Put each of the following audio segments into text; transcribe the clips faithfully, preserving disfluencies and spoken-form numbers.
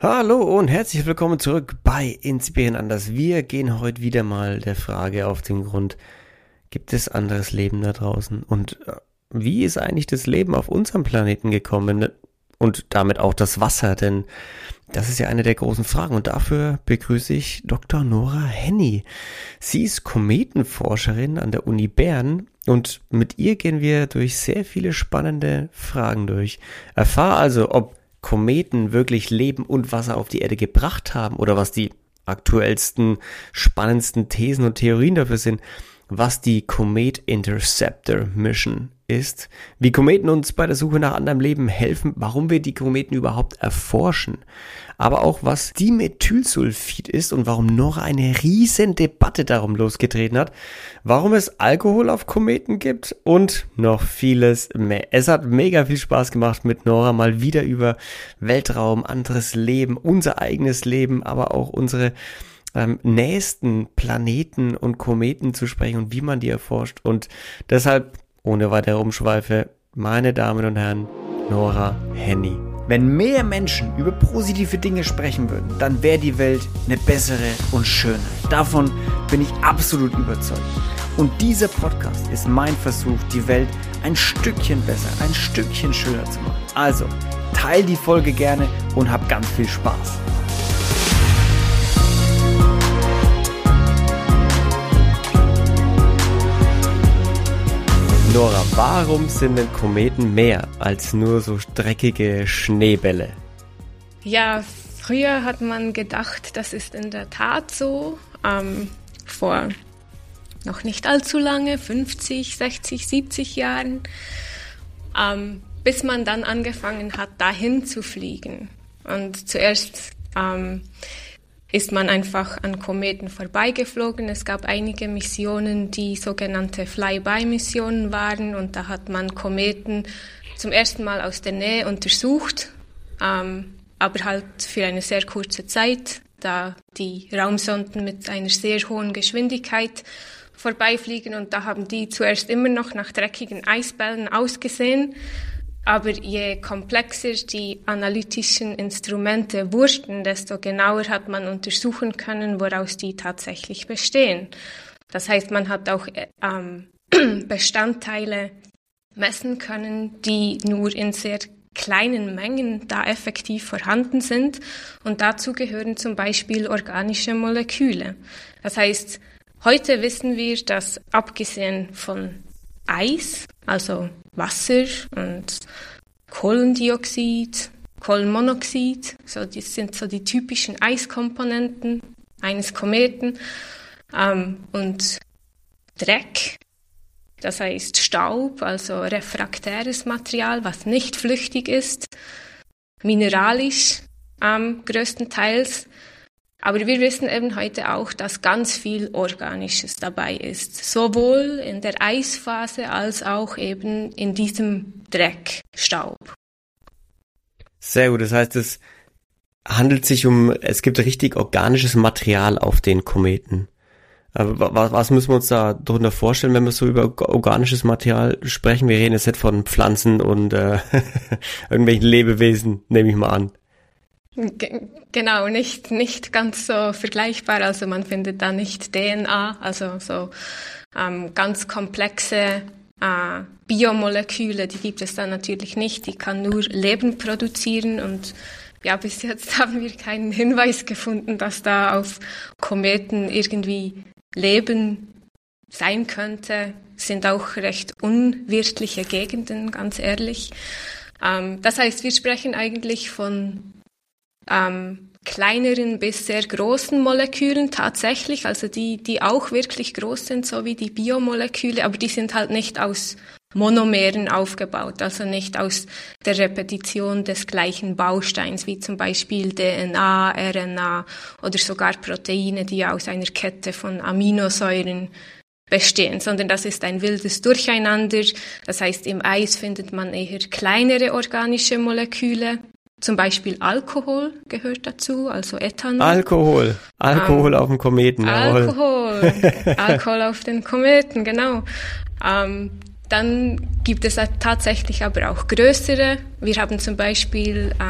Hallo und herzlich willkommen zurück bei Inspirieren anders. Wir gehen heute wieder mal der Frage auf den Grund, gibt es anderes Leben da draußen? Und wie ist eigentlich das Leben auf unserem Planeten gekommen? Und damit auch das Wasser, denn das ist ja eine der großen Fragen. Und dafür begrüße ich Doktor Nora Henny. Sie ist Kometenforscherin an der Uni Bern und mit ihr gehen wir durch sehr viele spannende Fragen durch. Erfahr also, ob Kometen wirklich Leben und Wasser auf die Erde gebracht haben oder was die aktuellsten, spannendsten Thesen und Theorien dafür sind, was die Comet Interceptor Mission ist, wie Kometen uns bei der Suche nach anderem Leben helfen, warum wir die Kometen überhaupt erforschen, aber auch was Dimethylsulfid ist und warum Nora eine riesen Debatte darum losgetreten hat, warum es Alkohol auf Kometen gibt und noch vieles mehr. Es hat mega viel Spaß gemacht, mit Nora mal wieder über Weltraum, anderes Leben, unser eigenes Leben, aber auch unsere ähm, nächsten Planeten und Kometen zu sprechen und wie man die erforscht. Und deshalb, ohne weitere Umschweife, meine Damen und Herren, Nora Henny. Wenn mehr Menschen über positive Dinge sprechen würden, dann wäre die Welt eine bessere und schöner. Davon bin ich absolut überzeugt. Und dieser Podcast ist mein Versuch, die Welt ein Stückchen besser, ein Stückchen schöner zu machen. Also, teil die Folge gerne und hab ganz viel Spaß. Nora, warum sind denn Kometen mehr als nur so dreckige Schneebälle? Ja, früher hat man gedacht, das ist in der Tat so. Ähm, vor noch nicht allzu lange, fünfzig, sechzig, siebzig Jahren, ähm, bis man dann angefangen hat, dahin zu fliegen. Und zuerst ähm, ist man einfach an Kometen vorbeigeflogen. Es gab einige Missionen, die sogenannte Flyby-Missionen waren, und da hat man Kometen zum ersten Mal aus der Nähe untersucht, ähm, aber halt für eine sehr kurze Zeit, da die Raumsonden mit einer sehr hohen Geschwindigkeit vorbeifliegen, und da haben die zuerst immer noch nach dreckigen Eisbällen ausgesehen. Aber je komplexer die analytischen Instrumente wurden, desto genauer hat man untersuchen können, woraus die tatsächlich bestehen. Das heißt, man hat auch ähm, Bestandteile messen können, die nur in sehr kleinen Mengen da effektiv vorhanden sind. Und dazu gehören zum Beispiel organische Moleküle. Das heißt, heute wissen wir, dass abgesehen von Eis, also Wasser und Kohlendioxid, Kohlenmonoxid, so das sind so die typischen Eiskomponenten eines Kometen, ähm, und Dreck, das heißt Staub, also refraktäres Material, was nicht flüchtig ist, mineralisch ähm, größtenteils. Aber wir wissen eben heute auch, dass ganz viel Organisches dabei ist, sowohl in der Eisphase als auch eben in diesem Dreckstaub. Sehr gut, das heißt, es handelt sich um, es gibt richtig organisches Material auf den Kometen. Aber was, was müssen wir uns da drunter vorstellen, wenn wir so über organisches Material sprechen? Wir reden jetzt nicht von Pflanzen und äh, irgendwelchen Lebewesen, nehme ich mal an. Genau, nicht, nicht ganz so vergleichbar. Also man findet da nicht D N A, also so ähm, ganz komplexe äh, Biomoleküle, die gibt es da natürlich nicht. Die kann nur Leben produzieren, und ja, bis jetzt haben wir keinen Hinweis gefunden, dass da auf Kometen irgendwie Leben sein könnte. Sind auch recht unwirtliche Gegenden, ganz ehrlich. Ähm, das heißt, wir sprechen eigentlich von Ähm, kleineren bis sehr großen Molekülen tatsächlich, also die, die auch wirklich groß sind, so wie die Biomoleküle, aber die sind halt nicht aus Monomeren aufgebaut, also nicht aus der Repetition des gleichen Bausteins, wie zum Beispiel D N A, R N A oder sogar Proteine, die aus einer Kette von Aminosäuren bestehen, sondern das ist ein wildes Durcheinander. Das heißt, im Eis findet man eher kleinere organische Moleküle. Zum Beispiel Alkohol gehört dazu, also Ethanol. Alkohol, Alkohol ähm, auf dem Kometen. Alkohol, Alkohol auf den Kometen, genau. Ähm, dann gibt es tatsächlich aber auch größere. Wir haben zum Beispiel äh,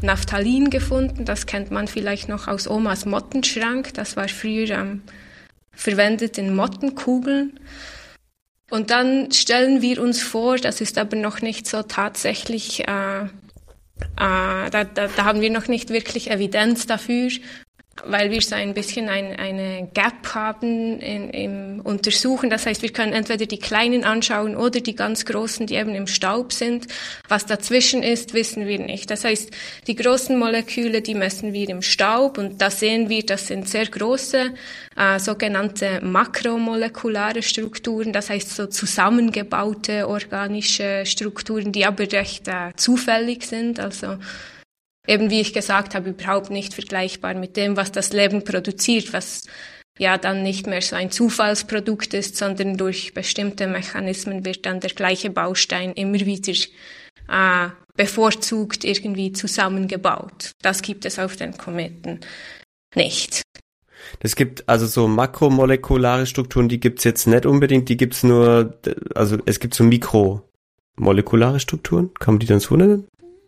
Naphthalin gefunden. Das kennt man vielleicht noch aus Omas Mottenschrank. Das war früher ähm, verwendet in Mottenkugeln. Und dann stellen wir uns vor, das ist aber noch nicht so tatsächlich, äh, äh, da, da, da haben wir noch nicht wirklich Evidenz dafür, weil wir so ein bisschen ein, eine Gap haben in, im Untersuchen. Das heißt, wir können entweder die Kleinen anschauen oder die ganz Großen, die eben im Staub sind. Was dazwischen ist, wissen wir nicht. Das heißt, die großen Moleküle, die messen wir im Staub und da sehen wir, das sind sehr große, äh, sogenannte makromolekulare Strukturen, das heißt so zusammengebaute organische Strukturen, die aber recht äh, zufällig sind, also eben wie ich gesagt habe, überhaupt nicht vergleichbar mit dem, was das Leben produziert, was ja dann nicht mehr so ein Zufallsprodukt ist, sondern durch bestimmte Mechanismen wird dann der gleiche Baustein immer wieder äh, bevorzugt irgendwie zusammengebaut. Das gibt es auf den Kometen nicht. Es gibt also so makromolekulare Strukturen, die gibt's jetzt nicht unbedingt, die gibt's nur, also es gibt so mikromolekulare Strukturen, kann man die dann so nennen?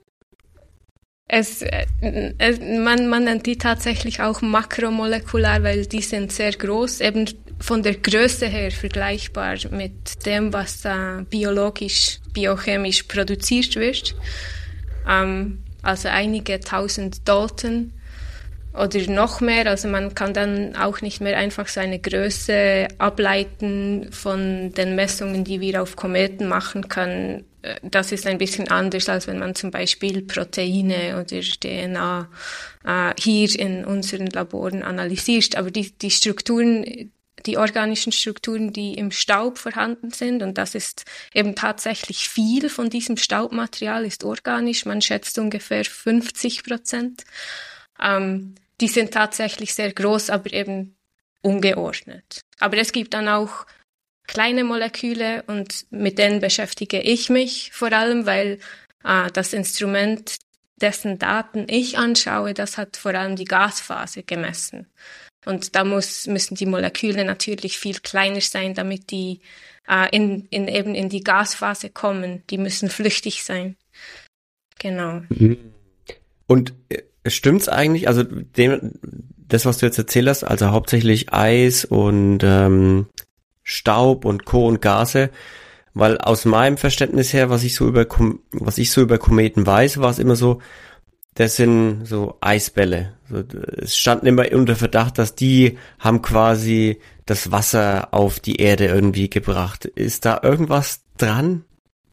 Es, es, man, man nennt die tatsächlich auch makromolekular, weil die sind sehr groß, eben von der Größe her vergleichbar mit dem, was äh, biologisch, biochemisch produziert wird. Ähm, also einige tausend Dalton oder noch mehr. Also man kann dann auch nicht mehr einfach so eine Größe ableiten von den Messungen, die wir auf Kometen machen können. Das ist ein bisschen anders, als wenn man zum Beispiel Proteine oder D N A äh, hier in unseren Laboren analysiert. Aber die, die Strukturen, die organischen Strukturen, die im Staub vorhanden sind, und das ist eben tatsächlich viel von diesem Staubmaterial, ist organisch, man schätzt ungefähr fünfzig Prozent. Ähm, die sind tatsächlich sehr groß, aber eben ungeordnet. Aber es gibt dann auch kleine Moleküle und mit denen beschäftige ich mich vor allem, weil äh, das Instrument, dessen Daten ich anschaue, das hat vor allem die Gasphase gemessen. Und da muss, müssen die Moleküle natürlich viel kleiner sein, damit die äh, in, in, eben in die Gasphase kommen. Die müssen flüchtig sein. Genau. Und stimmt's eigentlich, also dem, das, was du jetzt erzählt hast, also hauptsächlich Eis und ähm, Staub und Co. und Gase, weil aus meinem Verständnis her, was ich so über was ich so über Kometen weiß, war es immer so, das sind so Eisbälle. So, es standen immer unter Verdacht, dass die haben quasi das Wasser auf die Erde irgendwie gebracht. Ist da irgendwas dran?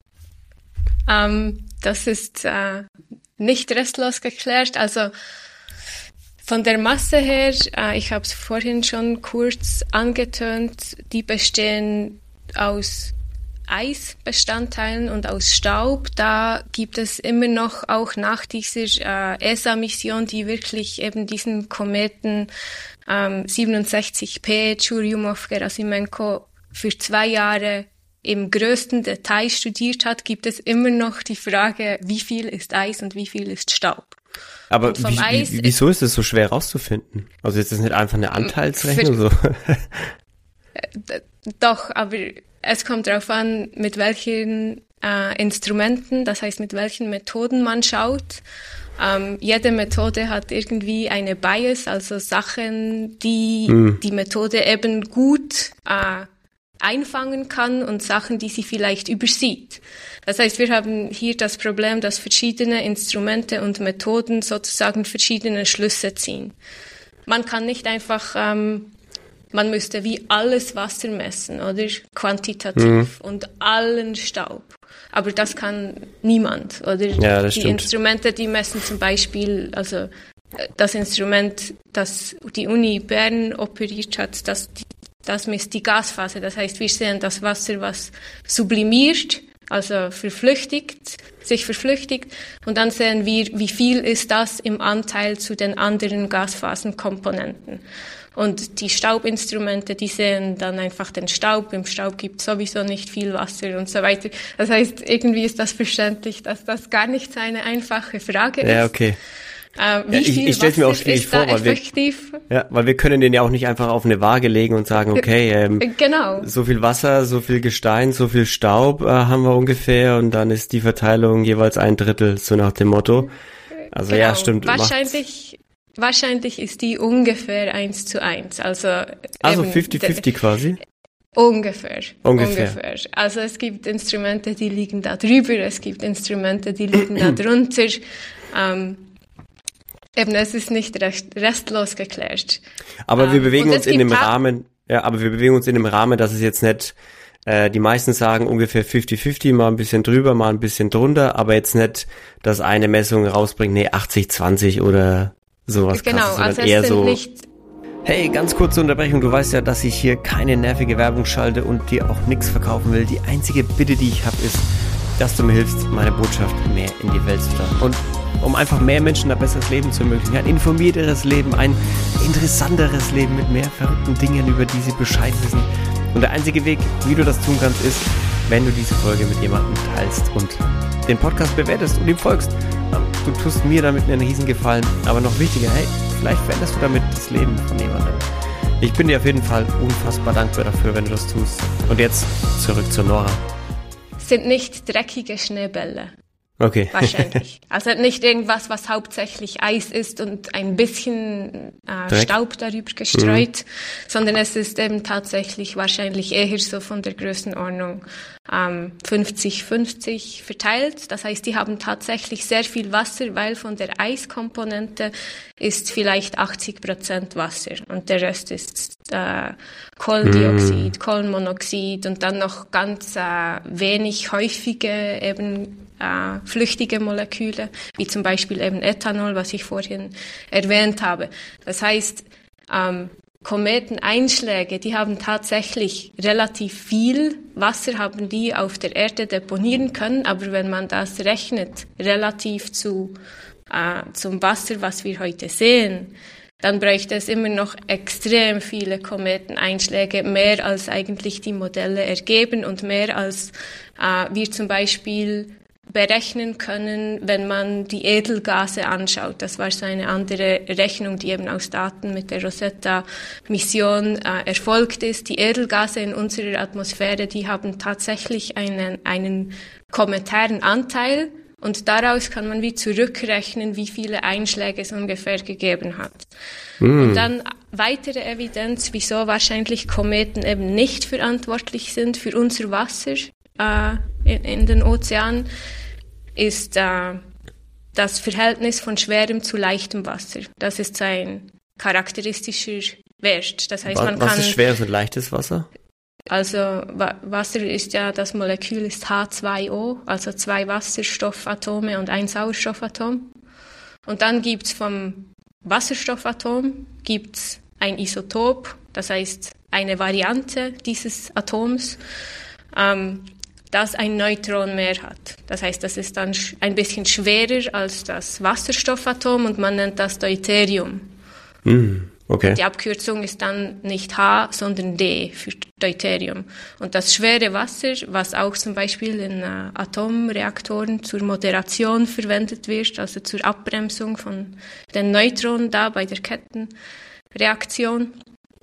Ähm, das ist äh, nicht restlos geklärt. Also von der Masse her, äh, ich habe es vorhin schon kurz angetönt, die bestehen aus Eisbestandteilen und aus Staub. Da gibt es immer noch, auch nach dieser äh, E S A-Mission, die wirklich eben diesen Kometen ähm, siebenundsechzig P Churyumov-Gerasimenko für zwei Jahre im größten Detail studiert hat, gibt es immer noch die Frage, wie viel ist Eis und wie viel ist Staub. Aber wie, wie, wieso ist es so schwer rauszufinden? Also ist das nicht einfach eine Anteilsrechnung? So? Doch, aber es kommt darauf an, mit welchen äh, Instrumenten, das heißt mit welchen Methoden man schaut. Ähm, jede Methode hat irgendwie eine Bias, also Sachen, die hm. die Methode eben gut äh, einfangen kann und Sachen, die sie vielleicht übersieht. Das heißt, wir haben hier das Problem, dass verschiedene Instrumente und Methoden sozusagen verschiedene Schlüsse ziehen. Man kann nicht einfach, ähm, man müsste wie alles Wasser messen, oder? Quantitativ mhm. und allen Staub. Aber das kann niemand, oder? Ja, das die stimmt. Instrumente, die messen zum Beispiel, also das Instrument, das die Uni Bern operiert hat, das, das misst die Gasphase. Das heißt, wir sehen das Wasser, was sublimiert, also verflüchtigt, sich verflüchtigt, und dann sehen wir, wie viel ist das im Anteil zu den anderen Gasphasenkomponenten. Und die Staubinstrumente, die sehen dann einfach den Staub. Im Staub gibt es sowieso nicht viel Wasser und so weiter. Das heißt, irgendwie ist das verständlich, dass das gar nicht so eine einfache Frage ist. Ja, okay. Äh, wie ja, ich viel ich stelle mir auch schwierig vor, weil effektiv? wir, ja, weil wir können den ja auch nicht einfach auf eine Waage legen und sagen, okay, ähm, genau. so viel Wasser, so viel Gestein, so viel Staub äh, haben wir ungefähr, und dann ist die Verteilung jeweils ein Drittel, so nach dem Motto. Also genau. ja, stimmt. Wahrscheinlich, wahrscheinlich ist die ungefähr eins zu eins. Also, also fünfzig fünfzig quasi? Ungefähr, ungefähr. Ungefähr. Also es gibt Instrumente, die liegen da drüber, es gibt Instrumente, die liegen da drunter. Ähm, eben, es ist nicht recht, restlos geklärt. Aber ähm, wir bewegen uns in dem Ta- Rahmen, ja, aber wir bewegen uns in dem Rahmen, dass es jetzt nicht, äh, die meisten sagen ungefähr fünfzig fünfzig, mal ein bisschen drüber, mal ein bisschen drunter, aber jetzt nicht, dass eine Messung rausbringt, nee, achtzig zwanzig oder sowas Genau, krasses, sondern also es eher sind so. nicht Hey, ganz kurze Unterbrechung. Du weißt ja, dass ich hier keine nervige Werbung schalte und dir auch nichts verkaufen will. Die einzige Bitte, die ich habe, ist, dass du mir hilfst, meine Botschaft mehr in die Welt zu tragen. Und um einfach mehr Menschen ein besseres Leben zu ermöglichen, ein informierteres Leben, ein interessanteres Leben mit mehr verrückten Dingen, über die sie Bescheid wissen. Und der einzige Weg, wie du das tun kannst, ist, wenn du diese Folge mit jemandem teilst und den Podcast bewertest und ihm folgst. Du tust mir damit einen Riesengefallen, aber noch wichtiger, hey, vielleicht veränderst du damit das Leben von jemandem. Ich bin dir auf jeden Fall unfassbar dankbar dafür, wenn du das tust. Und jetzt zurück zu Nora. sind nicht dreckige Schneebälle. Okay. Wahrscheinlich. Also nicht irgendwas, was hauptsächlich Eis ist und ein bisschen äh, Staub darüber gestreut, mhm. sondern es ist eben tatsächlich wahrscheinlich eher so von der Größenordnung ähm, fünfzig fünfzig verteilt. Das heißt, die haben tatsächlich sehr viel Wasser, weil von der Eiskomponente ist vielleicht achtzig Prozent Wasser und der Rest ist äh, Kohlendioxid, mhm. Kohlenmonoxid und dann noch ganz äh, wenig häufige eben Äh, flüchtige Moleküle, wie zum Beispiel eben Ethanol, was ich vorhin erwähnt habe. Das heißt, ähm, Kometeneinschläge, die haben tatsächlich relativ viel Wasser, haben die auf der Erde deponieren können, aber wenn man das rechnet, relativ zu, äh, zum Wasser, was wir heute sehen, dann bräuchte es immer noch extrem viele Kometeneinschläge, mehr als eigentlich die Modelle ergeben und mehr als äh, wir zum Beispiel berechnen können, wenn man die Edelgase anschaut. Das war so eine andere Rechnung, die eben aus Daten mit der Rosetta-Mission äh, erfolgt ist. Die Edelgase in unserer Atmosphäre, die haben tatsächlich einen, einen kometären Anteil und daraus kann man wie zurückrechnen, wie viele Einschläge es ungefähr gegeben hat. Mm. Und dann weitere Evidenz, wieso wahrscheinlich Kometen eben nicht verantwortlich sind für unser Wasser äh, in, in den Ozeanen, ist äh, das Verhältnis von schwerem zu leichtem Wasser. Das ist ein charakteristischer Wert. Das heißt, was, man kann, was ist schweres und leichtes Wasser? Also wa- Wasser ist ja, das Molekül ist H zwei O, also zwei Wasserstoffatome und ein Sauerstoffatom. Und dann gibt's vom Wasserstoffatom gibt's ein Isotop, das heißt eine Variante dieses Atoms, ähm, das ein Neutron mehr hat. Das heißt, das ist dann ein bisschen schwerer als das Wasserstoffatom und man nennt das Deuterium. Mm, okay. Die Abkürzung ist dann nicht H, sondern D für Deuterium. Und das schwere Wasser, was auch zum Beispiel in äh, Atomreaktoren zur Moderation verwendet wird, also zur Abbremsung von den Neutronen da bei der Kettenreaktion,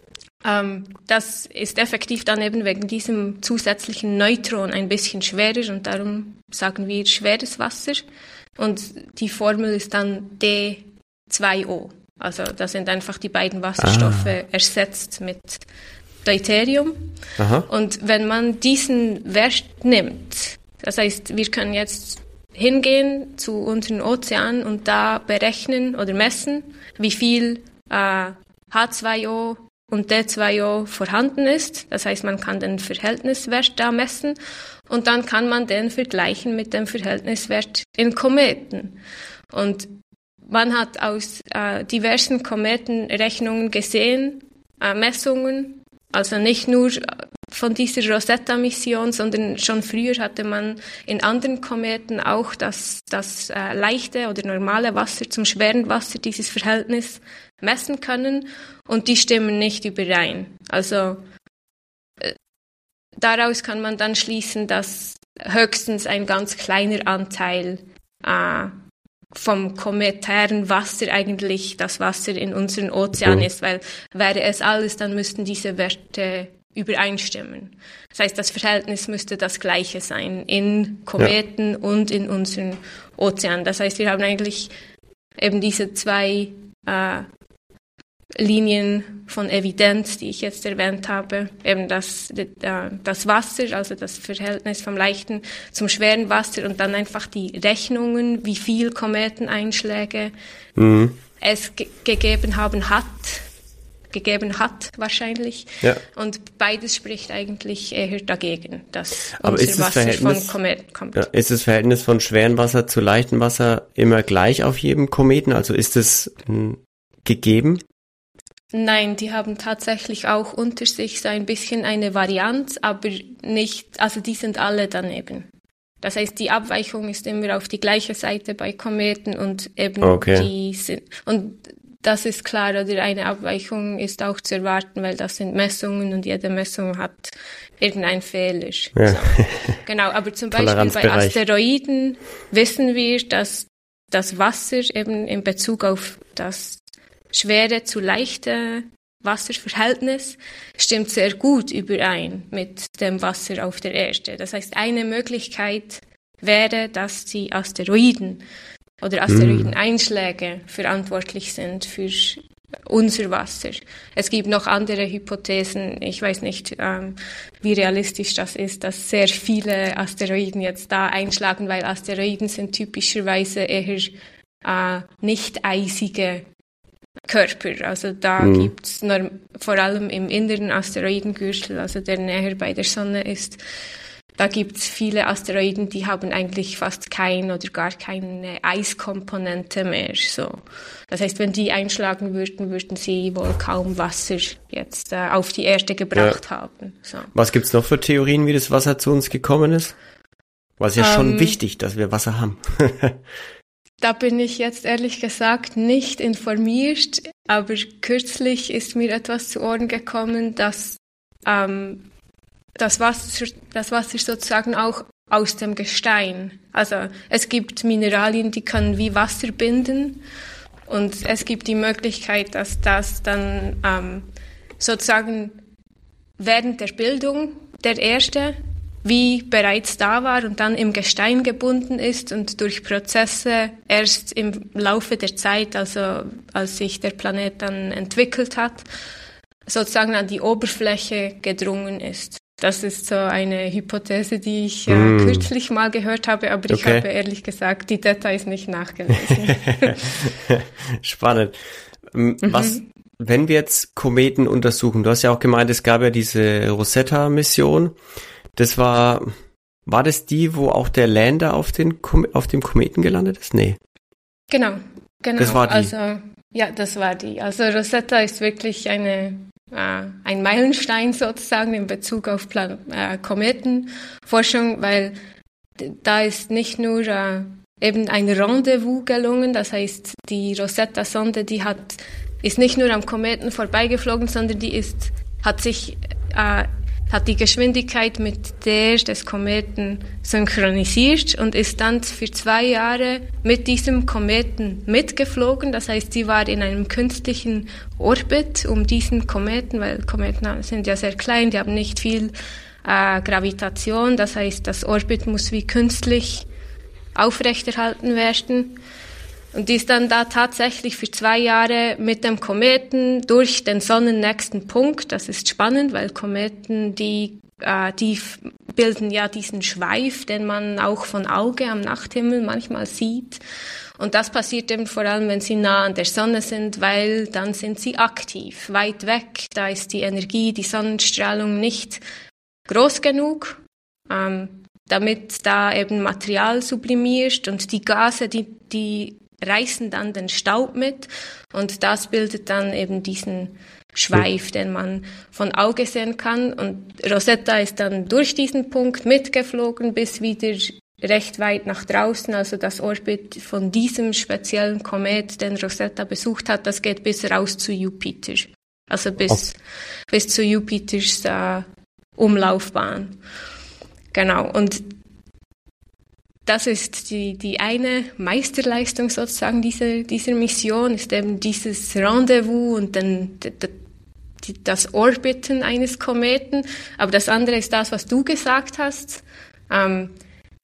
Ähm, das ist effektiv dann eben wegen diesem zusätzlichen Neutron ein bisschen schwerer und darum sagen wir schweres Wasser und die Formel ist dann D zwei O. Also da sind einfach die beiden Wasserstoffe ah. ersetzt mit Deuterium. Aha. Und wenn man diesen Wert nimmt, das heißt, wir können jetzt hingehen zu unseren Ozeanen und da berechnen oder messen, wie viel äh, H zwei O und D zwei O vorhanden ist. Das heißt, man kann den Verhältniswert da messen und dann kann man den vergleichen mit dem Verhältniswert in Kometen. Und man hat aus äh, diversen Kometenrechnungen gesehen, äh, Messungen, also nicht nur von dieser Rosetta-Mission, sondern schon früher hatte man in anderen Kometen auch das, das äh, leichte oder normale Wasser zum schweren Wasser, dieses Verhältnis messen können und die stimmen nicht überein. Also äh, daraus kann man dann schließen, dass höchstens ein ganz kleiner Anteil äh, vom kometären Wasser eigentlich das Wasser in unseren Ozeanen ist, weil wäre es alles, dann müssten diese Werte übereinstimmen. Das heißt, das Verhältnis müsste das gleiche sein in Kometen ja. und in unseren Ozeanen. Das heißt, wir haben eigentlich eben diese zwei äh, Linien von Evidenz, die ich jetzt erwähnt habe, eben das, das Wasser, also das Verhältnis vom leichten zum schweren Wasser und dann einfach die Rechnungen, wie viel Kometeneinschläge mhm. es ge- gegeben haben hat, gegeben hat wahrscheinlich. Ja. Und beides spricht eigentlich eher dagegen, dass Aber unser ist das Wasser Verhältnis, von Kometen kommt. Ja, ist das Verhältnis von schwerem Wasser zu leichtem Wasser immer gleich auf jedem Kometen? Also ist es mh, gegeben? Nein, die haben tatsächlich auch unter sich so ein bisschen eine Varianz, aber nicht, also die sind alle daneben. Das heißt, die Abweichung ist immer auf die gleiche Seite bei Kometen und eben okay. die sind, und das ist klar, oder eine Abweichung ist auch zu erwarten, weil das sind Messungen und jede Messung hat irgendein Fehler. Ja. So. Genau, aber zum Beispiel bei Asteroiden wissen wir, dass das Wasser eben in Bezug auf das schwere zu leichte Wasserverhältnis stimmt sehr gut überein mit dem Wasser auf der Erde. Das heißt, eine Möglichkeit wäre, dass die Asteroiden oder Asteroideneinschläge mm. verantwortlich sind für unser Wasser. Es gibt noch andere Hypothesen. Ich weiß nicht, ähm, wie realistisch das ist, dass sehr viele Asteroiden jetzt da einschlagen, weil Asteroiden sind typischerweise eher äh, nicht eisige Körper. Also da mhm. gibt's nur, vor allem im inneren Asteroidengürtel, also der näher bei der Sonne ist, da gibt's viele Asteroiden, die haben eigentlich fast kein oder gar keine Eiskomponente mehr. So, das heißt, wenn die einschlagen würden, würden sie wohl kaum Wasser jetzt äh, auf die Erde gebracht ja. haben. So. Was gibt's noch für Theorien, wie das Wasser zu uns gekommen ist? War es ja ähm, schon wichtig, dass wir Wasser haben. Da bin ich jetzt ehrlich gesagt nicht informiert, aber kürzlich ist mir etwas zu Ohren gekommen, dass ähm, das Wasser, das Wasser sozusagen auch aus dem Gestein, also es gibt Mineralien, die können wie Wasser binden und es gibt die Möglichkeit, dass das dann ähm, sozusagen während der Bildung der Erde wie bereits da war und dann im Gestein gebunden ist und durch Prozesse erst im Laufe der Zeit, also als sich der Planet dann entwickelt hat, sozusagen an die Oberfläche gedrungen ist. Das ist so eine Hypothese, die ich äh, mm. kürzlich mal gehört habe, aber ich okay. habe ehrlich gesagt die Details nicht nachgelesen. Spannend. Was, mhm. wenn wir jetzt Kometen untersuchen, du hast ja auch gemeint, es gab ja diese Rosetta-Mission. Das war, war das die, wo auch der Lander auf den auf dem Kometen gelandet ist? Nee. Genau, genau. Das war die. Also, ja, das war die. Also Rosetta ist wirklich eine, äh, ein Meilenstein sozusagen in Bezug auf Plan- äh, Kometenforschung, weil da ist nicht nur äh, eben ein Rendezvous gelungen, das heißt, die Rosetta-Sonde, die hat, ist nicht nur am Kometen vorbeigeflogen, sondern die ist, hat sich äh, hat die Geschwindigkeit mit der des Kometen synchronisiert und ist dann für zwei Jahre mit diesem Kometen mitgeflogen. Das heißt, sie war in einem künstlichen Orbit um diesen Kometen, weil Kometen sind ja sehr klein, die haben nicht viel äh, Gravitation. Das heißt, das Orbit muss wie künstlich aufrechterhalten werden. Und die ist dann da tatsächlich für zwei Jahre mit dem Kometen durch den sonnennächsten Punkt. Das ist spannend, weil Kometen, die, äh, die bilden ja diesen Schweif, den man auch von Auge am Nachthimmel manchmal sieht. Und das passiert eben vor allem, wenn sie nah an der Sonne sind, weil dann sind sie aktiv, weit weg. Da ist die Energie, die Sonnenstrahlung nicht groß genug, ähm, damit da eben Material sublimiert und die Gase, die, die reißen dann den Staub mit und das bildet dann eben diesen Schweif, den man von Auge sehen kann. Und Rosetta ist dann durch diesen Punkt mitgeflogen bis wieder recht weit nach draußen. Also das Orbit von diesem speziellen Komet, den Rosetta besucht hat, das geht bis raus zu Jupiter. Also bis, oh. bis zu Jupiters äh, Umlaufbahn. Genau. Und das ist die, die eine Meisterleistung sozusagen dieser, dieser Mission, ist eben dieses Rendezvous und dann die, das Orbiten eines Kometen. Aber das andere ist das, was du gesagt hast. Ähm,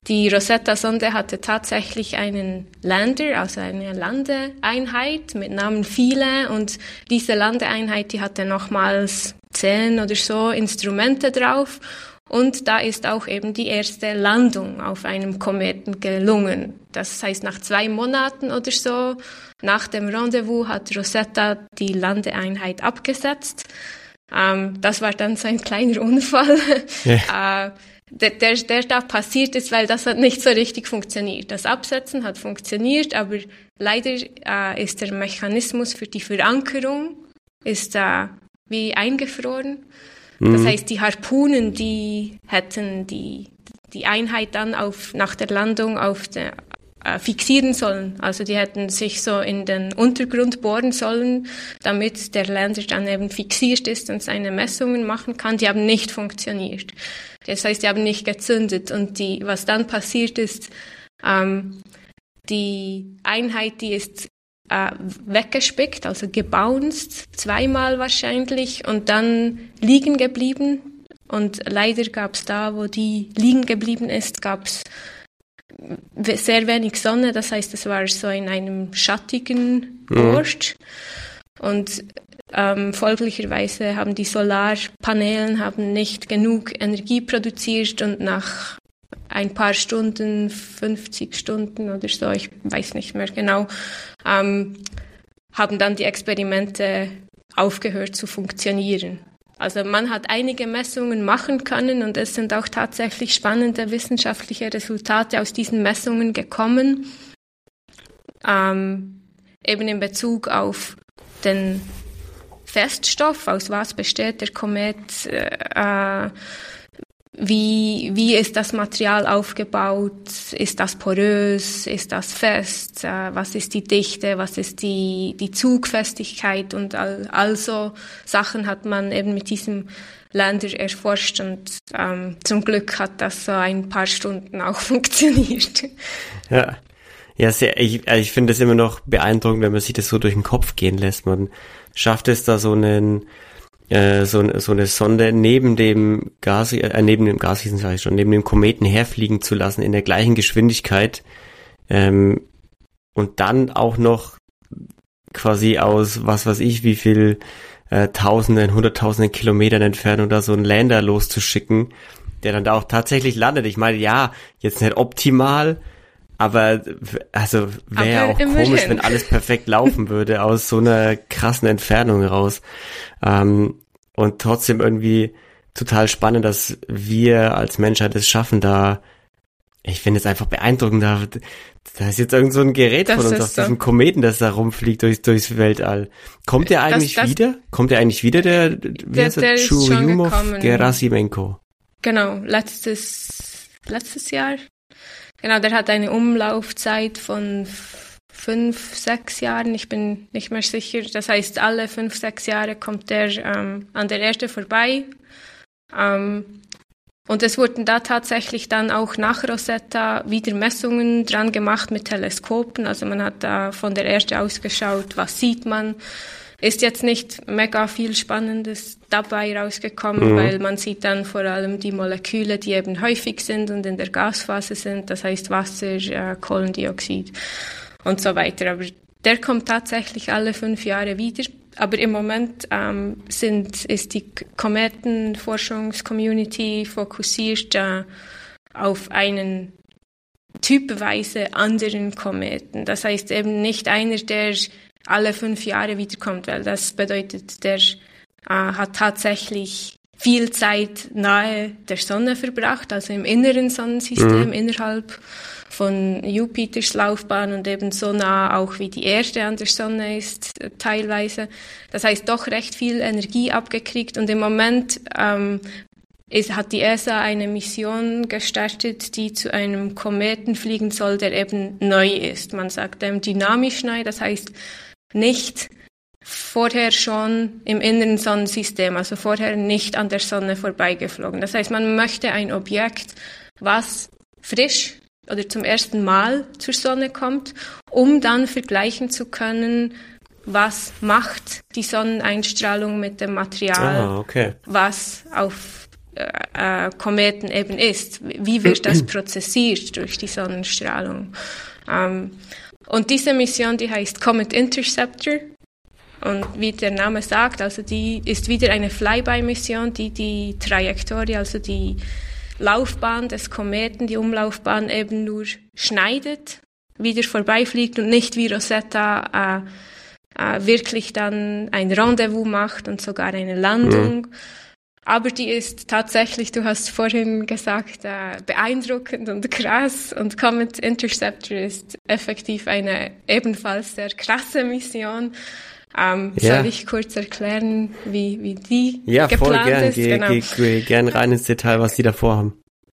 Die Rosetta-Sonde hatte tatsächlich einen Lander, also eine Landeeinheit mit Namen Philae, und diese Landeeinheit, die hatte nochmals zehn oder so Instrumente drauf, und da ist auch eben die erste Landung auf einem Kometen gelungen. Das heißt, nach zwei Monaten oder so, nach dem Rendezvous, hat Rosetta die Landeeinheit abgesetzt. Ähm, das war dann so ein kleiner Unfall. Ja. äh, Der, der, der da passiert ist, weil das hat nicht so richtig funktioniert. Das Absetzen hat funktioniert, aber leider äh, ist der Mechanismus für die Verankerung ist äh, wie eingefroren. Mhm. Das heißt, die Harpunen, die hätten die, die Einheit dann auf, nach der Landung auf der, äh, fixieren sollen. Also die hätten sich so in den Untergrund bohren sollen, damit der Lander dann eben fixiert ist und seine Messungen machen kann. Die haben nicht funktioniert. Das heißt, die haben nicht gezündet, und die, was dann passiert ist, ähm, die Einheit, die ist äh, weggespickt, also gebounced, zweimal wahrscheinlich, und dann liegen geblieben. Und leider gab es da, wo die liegen geblieben ist, gab es sehr wenig Sonne. Das heißt, es war so in einem schattigen Ort. Mhm. Und Ähm, folglicherweise haben die Solarpanelen haben nicht genug Energie produziert, und nach ein paar Stunden, fünfzig Stunden oder so, ich weiß nicht mehr genau, ähm, haben dann die Experimente aufgehört zu funktionieren. Also man hat einige Messungen machen können, und es sind auch tatsächlich spannende wissenschaftliche Resultate aus diesen Messungen gekommen, ähm, eben in Bezug auf den Feststoff, aus was besteht der Komet, äh, wie, wie ist das Material aufgebaut, ist das porös, ist das fest, äh, was ist die Dichte, was ist die, die Zugfestigkeit, und all, all so Sachen hat man eben mit diesem Lander erforscht, und ähm, zum Glück hat das so ein paar Stunden auch funktioniert. Ja. Ja, sehr, ich, ich finde es immer noch beeindruckend, wenn man sich das so durch den Kopf gehen lässt. Man schafft es da so einen, äh, so, so eine Sonde neben dem Gas, äh, neben dem Gasriesen, sag ich schon, neben dem Kometen herfliegen zu lassen in der gleichen Geschwindigkeit, ähm, und dann auch noch quasi aus, was weiß ich, wie viel, äh, Tausenden, Hunderttausenden Kilometern Entfernung da so einen Lander loszuschicken, der dann da auch tatsächlich landet. Ich meine, ja, jetzt nicht optimal, aber also wäre ja auch immerhin komisch, wenn alles perfekt laufen würde aus so einer krassen Entfernung raus. Ähm, und trotzdem irgendwie total spannend, dass wir als Menschheit es schaffen, da, ich finde es einfach beeindruckend, da, da ist jetzt irgend so ein Gerät das von uns auf so diesem Kometen, das da rumfliegt durchs, durchs Weltall. Kommt der eigentlich das, das, wieder? Kommt der eigentlich wieder, der, wie der, heißt der Churyumov-Gerasimenko? Genau, letztes, letztes Jahr. Genau, der hat eine Umlaufzeit von fünf, sechs Jahren. Ich bin nicht mehr sicher. Das heißt, alle fünf, sechs Jahre kommt der ähm, an der Erde vorbei. Ähm, und es wurden da tatsächlich dann auch nach Rosetta wieder Messungen dran gemacht mit Teleskopen. Also man hat da von der Erde aus geschaut, was sieht man. Ist jetzt nicht mega viel Spannendes dabei rausgekommen, mhm. weil man sieht dann vor allem die Moleküle, die eben häufig sind und in der Gasphase sind, das heißt Wasser, äh, Kohlendioxid und so weiter. Aber der kommt tatsächlich alle fünf Jahre wieder. Aber im Moment ähm, sind, ist die Kometenforschungscommunity fokussiert äh, auf einen typweise anderen Kometen. Das heißt eben nicht einer, der alle fünf Jahre wiederkommt, weil das bedeutet, der äh, hat tatsächlich viel Zeit nahe der Sonne verbracht, also im inneren Sonnensystem, mhm. innerhalb von Jupiters Laufbahn und eben so nah auch wie die Erde an der Sonne ist, äh, teilweise. Das heißt, doch recht viel Energie abgekriegt, und im Moment ähm, ist, hat die E S A eine Mission gestartet, die zu einem Kometen fliegen soll, der eben neu ist. Man sagt dem dynamisch neu, das heißt nicht vorher schon im inneren Sonnensystem, also vorher nicht an der Sonne vorbeigeflogen. Das heißt, man möchte ein Objekt, was frisch oder zum ersten Mal zur Sonne kommt, um dann vergleichen zu können, was macht die Sonneneinstrahlung mit dem Material, ah, okay. was auf äh, Kometen eben ist. Wie wird das prozessiert durch die Sonnenstrahlung? Ähm, und diese Mission, die heißt Comet Interceptor. Und wie der Name sagt, also die ist wieder eine Flyby-Mission, die die Trajektorie, also die Laufbahn des Kometen, die Umlaufbahn eben nur schneidet, wieder vorbeifliegt und nicht wie Rosetta äh, äh, wirklich dann ein Rendezvous macht und sogar eine Landung. Mhm. Aber die ist tatsächlich, du hast vorhin gesagt, äh, beeindruckend und krass. Und Comet Interceptor ist effektiv eine ebenfalls sehr krasse Mission. Ähm, ja. Soll ich kurz erklären, wie, wie die ja, geplant voll gern. ist? Geh, genau. geh, geh gern rein ins Detail, was die da vorhaben.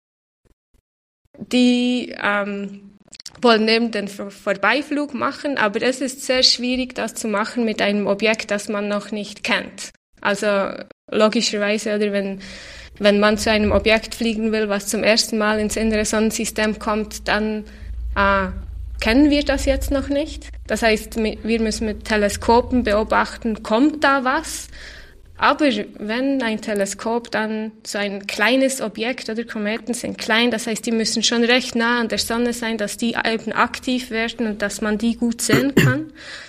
Die ähm, wollen eben den Vor- Vorbeiflug machen, aber es ist sehr schwierig, das zu machen mit einem Objekt, das man noch nicht kennt. Also logischerweise, oder wenn, wenn man zu einem Objekt fliegen will, was zum ersten Mal ins innere Sonnensystem kommt, dann äh, kennen wir das jetzt noch nicht. Das heißt, wir müssen mit Teleskopen beobachten, kommt da was? Aber wenn ein Teleskop dann so ein kleines Objekt, oder Kometen sind klein, das heißt, die müssen schon recht nah an der Sonne sein, dass die eben aktiv werden und dass man die gut sehen kann.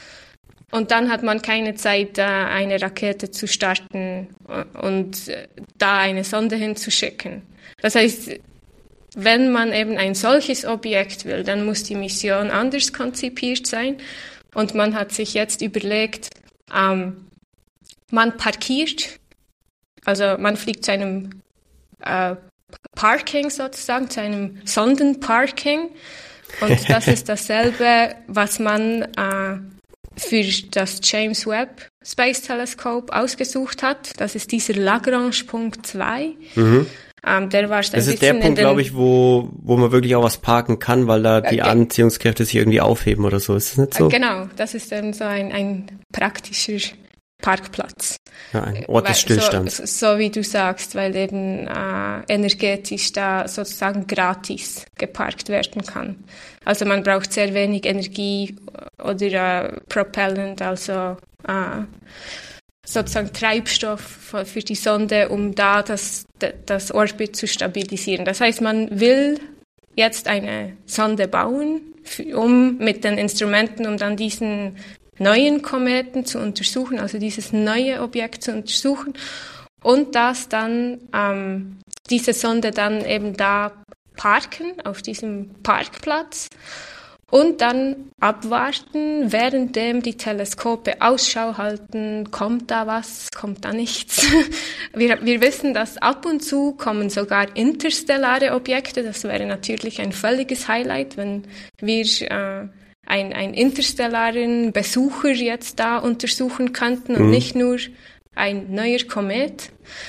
Und dann hat man keine Zeit, eine Rakete zu starten und da eine Sonde hinzuschicken. Das heißt, wenn man eben ein solches Objekt will, dann muss die Mission anders konzipiert sein. Und man hat sich jetzt überlegt, ähm, man parkiert, also man fliegt zu einem äh, Parking sozusagen, zu einem Sondenparking. Und das ist dasselbe, was man äh, für das James Webb Space Telescope ausgesucht hat. Das ist dieser Lagrange-Punkt zwei. Mhm. Ähm, der war das ist der Punkt, glaube ich, wo wo man wirklich auch was parken kann, weil da die okay. Anziehungskräfte sich irgendwie aufheben oder so. Ist das nicht so? Genau, das ist dann so ein, ein praktischer Parkplatz. Ja, ein Ort des Stillstands. So, so wie du sagst, weil eben äh, energetisch da sozusagen gratis geparkt werden kann. Also man braucht sehr wenig Energie oder äh, Propellant, also äh, sozusagen Treibstoff für die Sonde, um da das, das Orbit zu stabilisieren. Das heißt, man will jetzt eine Sonde bauen, um mit den Instrumenten, um dann diesen neuen Kometen zu untersuchen, also dieses neue Objekt zu untersuchen und das dann, ähm, diese Sonde dann eben da parken, auf diesem Parkplatz. Und dann abwarten, währenddem die Teleskope Ausschau halten, kommt da was, kommt da nichts. Wir, wir wissen, dass ab und zu kommen sogar interstellare Objekte. Das wäre natürlich ein völliges Highlight, wenn wir äh, ein, einen interstellaren Besucher jetzt da untersuchen könnten und mhm. nicht nur ein neuer Komet.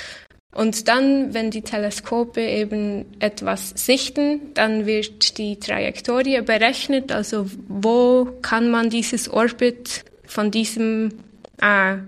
Und dann, wenn die Teleskope eben etwas sichten, dann wird die Trajektorie berechnet, also wo kann man dieses Orbit von diesem äh,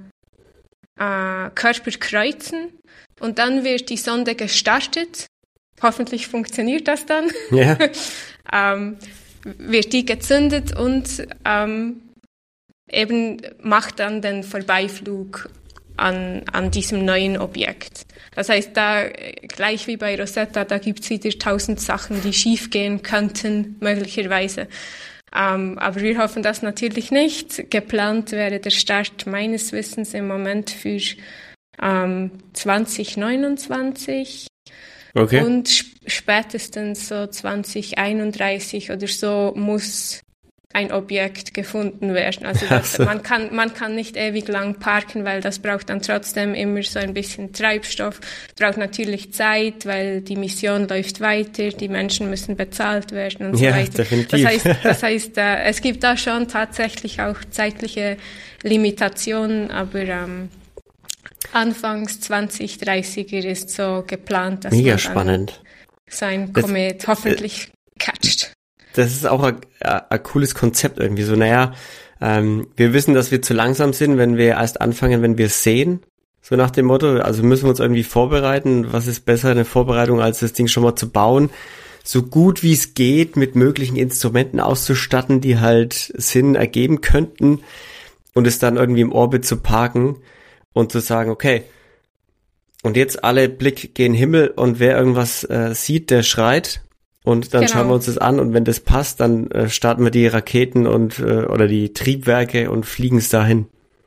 äh, Körper kreuzen. Und dann wird die Sonde gestartet. Hoffentlich funktioniert das dann. Ja. ähm, wird die gezündet und ähm, eben macht dann den Vorbeiflug an, an diesem neuen Objekt. Das heißt, da gleich wie bei Rosetta, da gibt's wieder tausend Sachen, die schief gehen könnten, möglicherweise. Ähm, aber wir hoffen das natürlich nicht. Geplant wäre der Start meines Wissens im Moment für ähm, zwanzig neunundzwanzig. Okay. Und sp- spätestens so zwanzig einunddreißig oder so muss ein Objekt gefunden werden. Also das, so. man kann man kann nicht ewig lang parken, weil das braucht dann trotzdem immer so ein bisschen Treibstoff. Braucht natürlich Zeit, weil die Mission läuft weiter, die Menschen müssen bezahlt werden und so ja, weiter. Definitiv. Das heißt, das heißt, äh, es gibt da schon tatsächlich auch zeitliche Limitationen, aber ähm, Anfangs zwanzig dreißiger ist so geplant, dass Mega man spannend. so ein Komet das, hoffentlich äh, catcht. Das ist auch ein, ein cooles Konzept irgendwie. So, naja, ähm, wir wissen, dass wir zu langsam sind, wenn wir erst anfangen, wenn wir es sehen. So nach dem Motto, also müssen wir uns irgendwie vorbereiten. Was ist besser, eine Vorbereitung, als das Ding schon mal zu bauen? So gut wie es geht, mit möglichen Instrumenten auszustatten, die halt Sinn ergeben könnten und es dann irgendwie im Orbit zu parken und zu sagen, okay, Und jetzt alle Blick gen Himmel und wer irgendwas äh, sieht, der schreit. Und dann genau. schauen wir uns das an und wenn das passt, dann äh, starten wir die Raketen und äh, oder die Triebwerke und fliegen es dahin.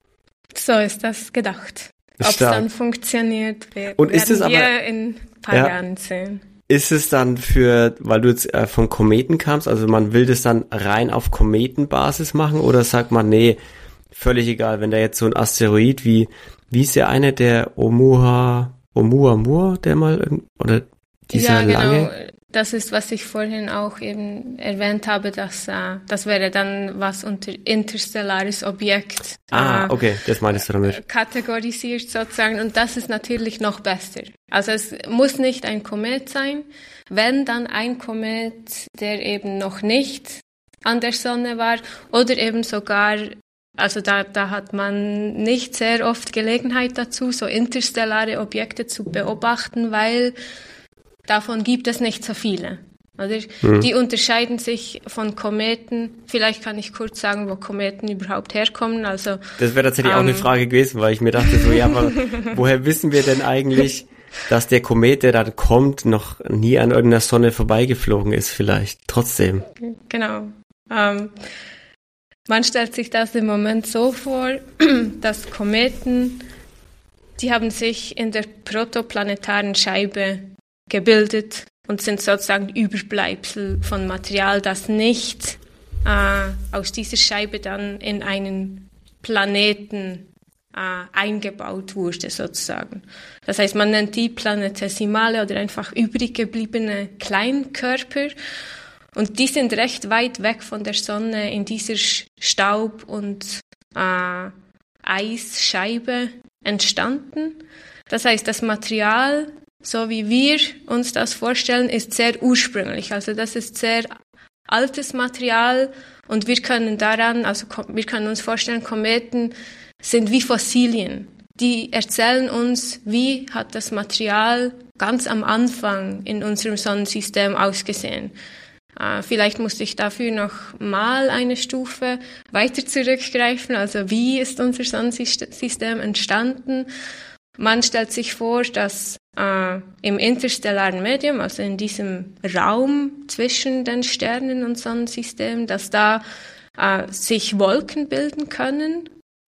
So ist das gedacht. Ob es dann funktioniert, wir, und werden ist es wir aber, in ein paar ja, Jahren sehen. Ist es dann für, weil du jetzt äh, von Kometen kamst, also man will das dann rein auf Kometenbasis machen oder sagt man, nee, völlig egal, wenn da jetzt so ein Asteroid wie, wie ist der eine, der Oumuamua, Oumuamua, der mal, oder dieser ja, genau. lange... Das ist, was ich vorhin auch eben erwähnt habe, dass äh, das wäre dann was unter interstellares Objekt ah, äh, okay, das meinst du damit. kategorisiert sozusagen und das ist natürlich noch besser. Also es muss nicht ein Komet sein, wenn dann ein Komet, der eben noch nicht an der Sonne war oder eben sogar, also da, da hat man nicht sehr oft Gelegenheit dazu, so interstellare Objekte zu beobachten, weil davon gibt es nicht so viele. Oder? Mhm. Die unterscheiden sich von Kometen. Vielleicht kann ich kurz sagen, wo Kometen überhaupt herkommen. Also, das wäre tatsächlich ähm, auch eine Frage gewesen, weil ich mir dachte so, ja, aber woher wissen wir denn eigentlich, dass der Komet, der dann kommt, noch nie an irgendeiner Sonne vorbeigeflogen ist vielleicht? Trotzdem. Genau. Ähm, man stellt sich das im Moment so vor, dass Kometen, die haben sich in der protoplanetaren Scheibe gebildet und sind sozusagen Überbleibsel von Material, das nicht äh, aus dieser Scheibe dann in einen Planeten äh, eingebaut wurde sozusagen. Das heißt, man nennt die Planetesimale oder einfach übrig gebliebene Kleinkörper und die sind recht weit weg von der Sonne in dieser Staub- und äh, Eisscheibe entstanden. Das heißt, das Material, so wie wir uns das vorstellen, ist sehr ursprünglich. Also das ist sehr altes Material und wir können daran, also wir können uns vorstellen, Kometen sind wie Fossilien. Die erzählen uns, wie hat das Material ganz am Anfang in unserem Sonnensystem ausgesehen. Äh, vielleicht musste ich dafür noch mal eine Stufe weiter zurückgreifen. Also wie ist unser Sonnensystem entstanden? Man stellt sich vor, dass äh, im interstellaren Medium, also in diesem Raum zwischen den Sternen und Sonnensystem, dass da äh, sich Wolken bilden können.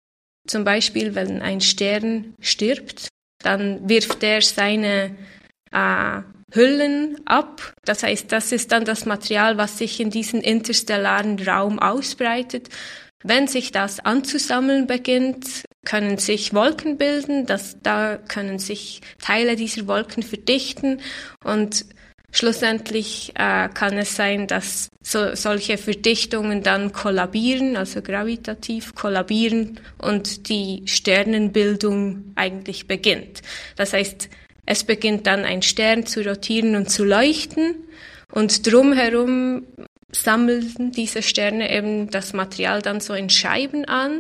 Zum Beispiel, wenn ein Stern stirbt, dann wirft er seine äh, Hüllen ab. Das heißt, das ist dann das Material, was sich in diesem interstellaren Raum ausbreitet. Wenn sich das anzusammeln beginnt, können sich Wolken bilden, das, da können sich Teile dieser Wolken verdichten und schlussendlich äh, kann es sein, dass so, solche Verdichtungen dann kollabieren, also gravitativ kollabieren und die Sternenbildung eigentlich beginnt. Das heißt, es beginnt dann ein Stern zu rotieren und zu leuchten und drumherum sammeln diese Sterne eben das Material dann so in Scheiben an.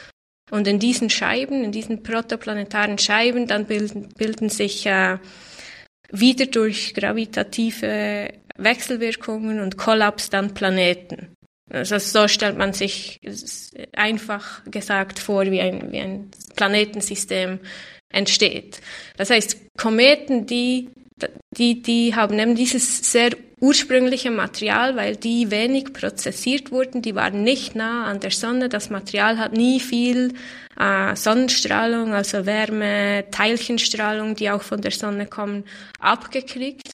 Und in diesen Scheiben, in diesen protoplanetaren Scheiben, dann bilden, bilden sich äh, wieder durch gravitative Wechselwirkungen und Kollaps dann Planeten. Also so stellt man sich einfach gesagt vor, wie ein, wie ein Planetensystem entsteht. Das heißt, Kometen, die, die, die haben eben dieses sehr ursprüngliche Material, weil die wenig prozessiert wurden, die waren nicht nah an der Sonne, das Material hat nie viel äh, Sonnenstrahlung, also Wärme, Teilchenstrahlung, die auch von der Sonne kommen, abgekriegt.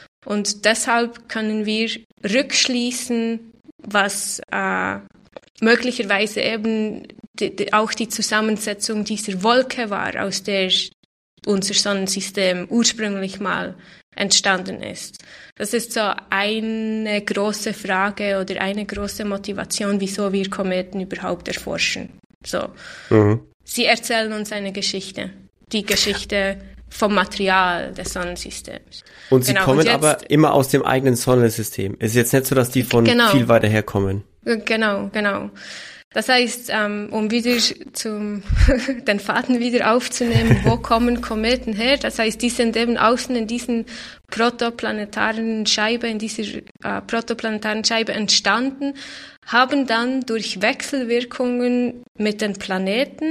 Und deshalb können wir rückschließen, was äh, möglicherweise eben die, die, auch die Zusammensetzung dieser Wolke war, aus der unser Sonnensystem ursprünglich mal entstanden ist. Das ist so eine große Frage oder eine große Motivation, wieso wir Kometen überhaupt erforschen. So. Mhm. Sie erzählen uns eine Geschichte, die Geschichte vom Material des Sonnensystems. Und sie genau, kommen und jetzt, aber immer aus dem eigenen Sonnensystem. Es ist jetzt nicht so, dass die von genau, viel weiter herkommen. Genau, genau. Das heißt, ähm, um wieder zum den Faden wieder aufzunehmen, wo kommen Kometen her? Das heißt, die sind eben außen in diesen protoplanetaren Scheibe, in dieser äh, protoplanetaren Scheibe entstanden, haben dann durch Wechselwirkungen mit den Planeten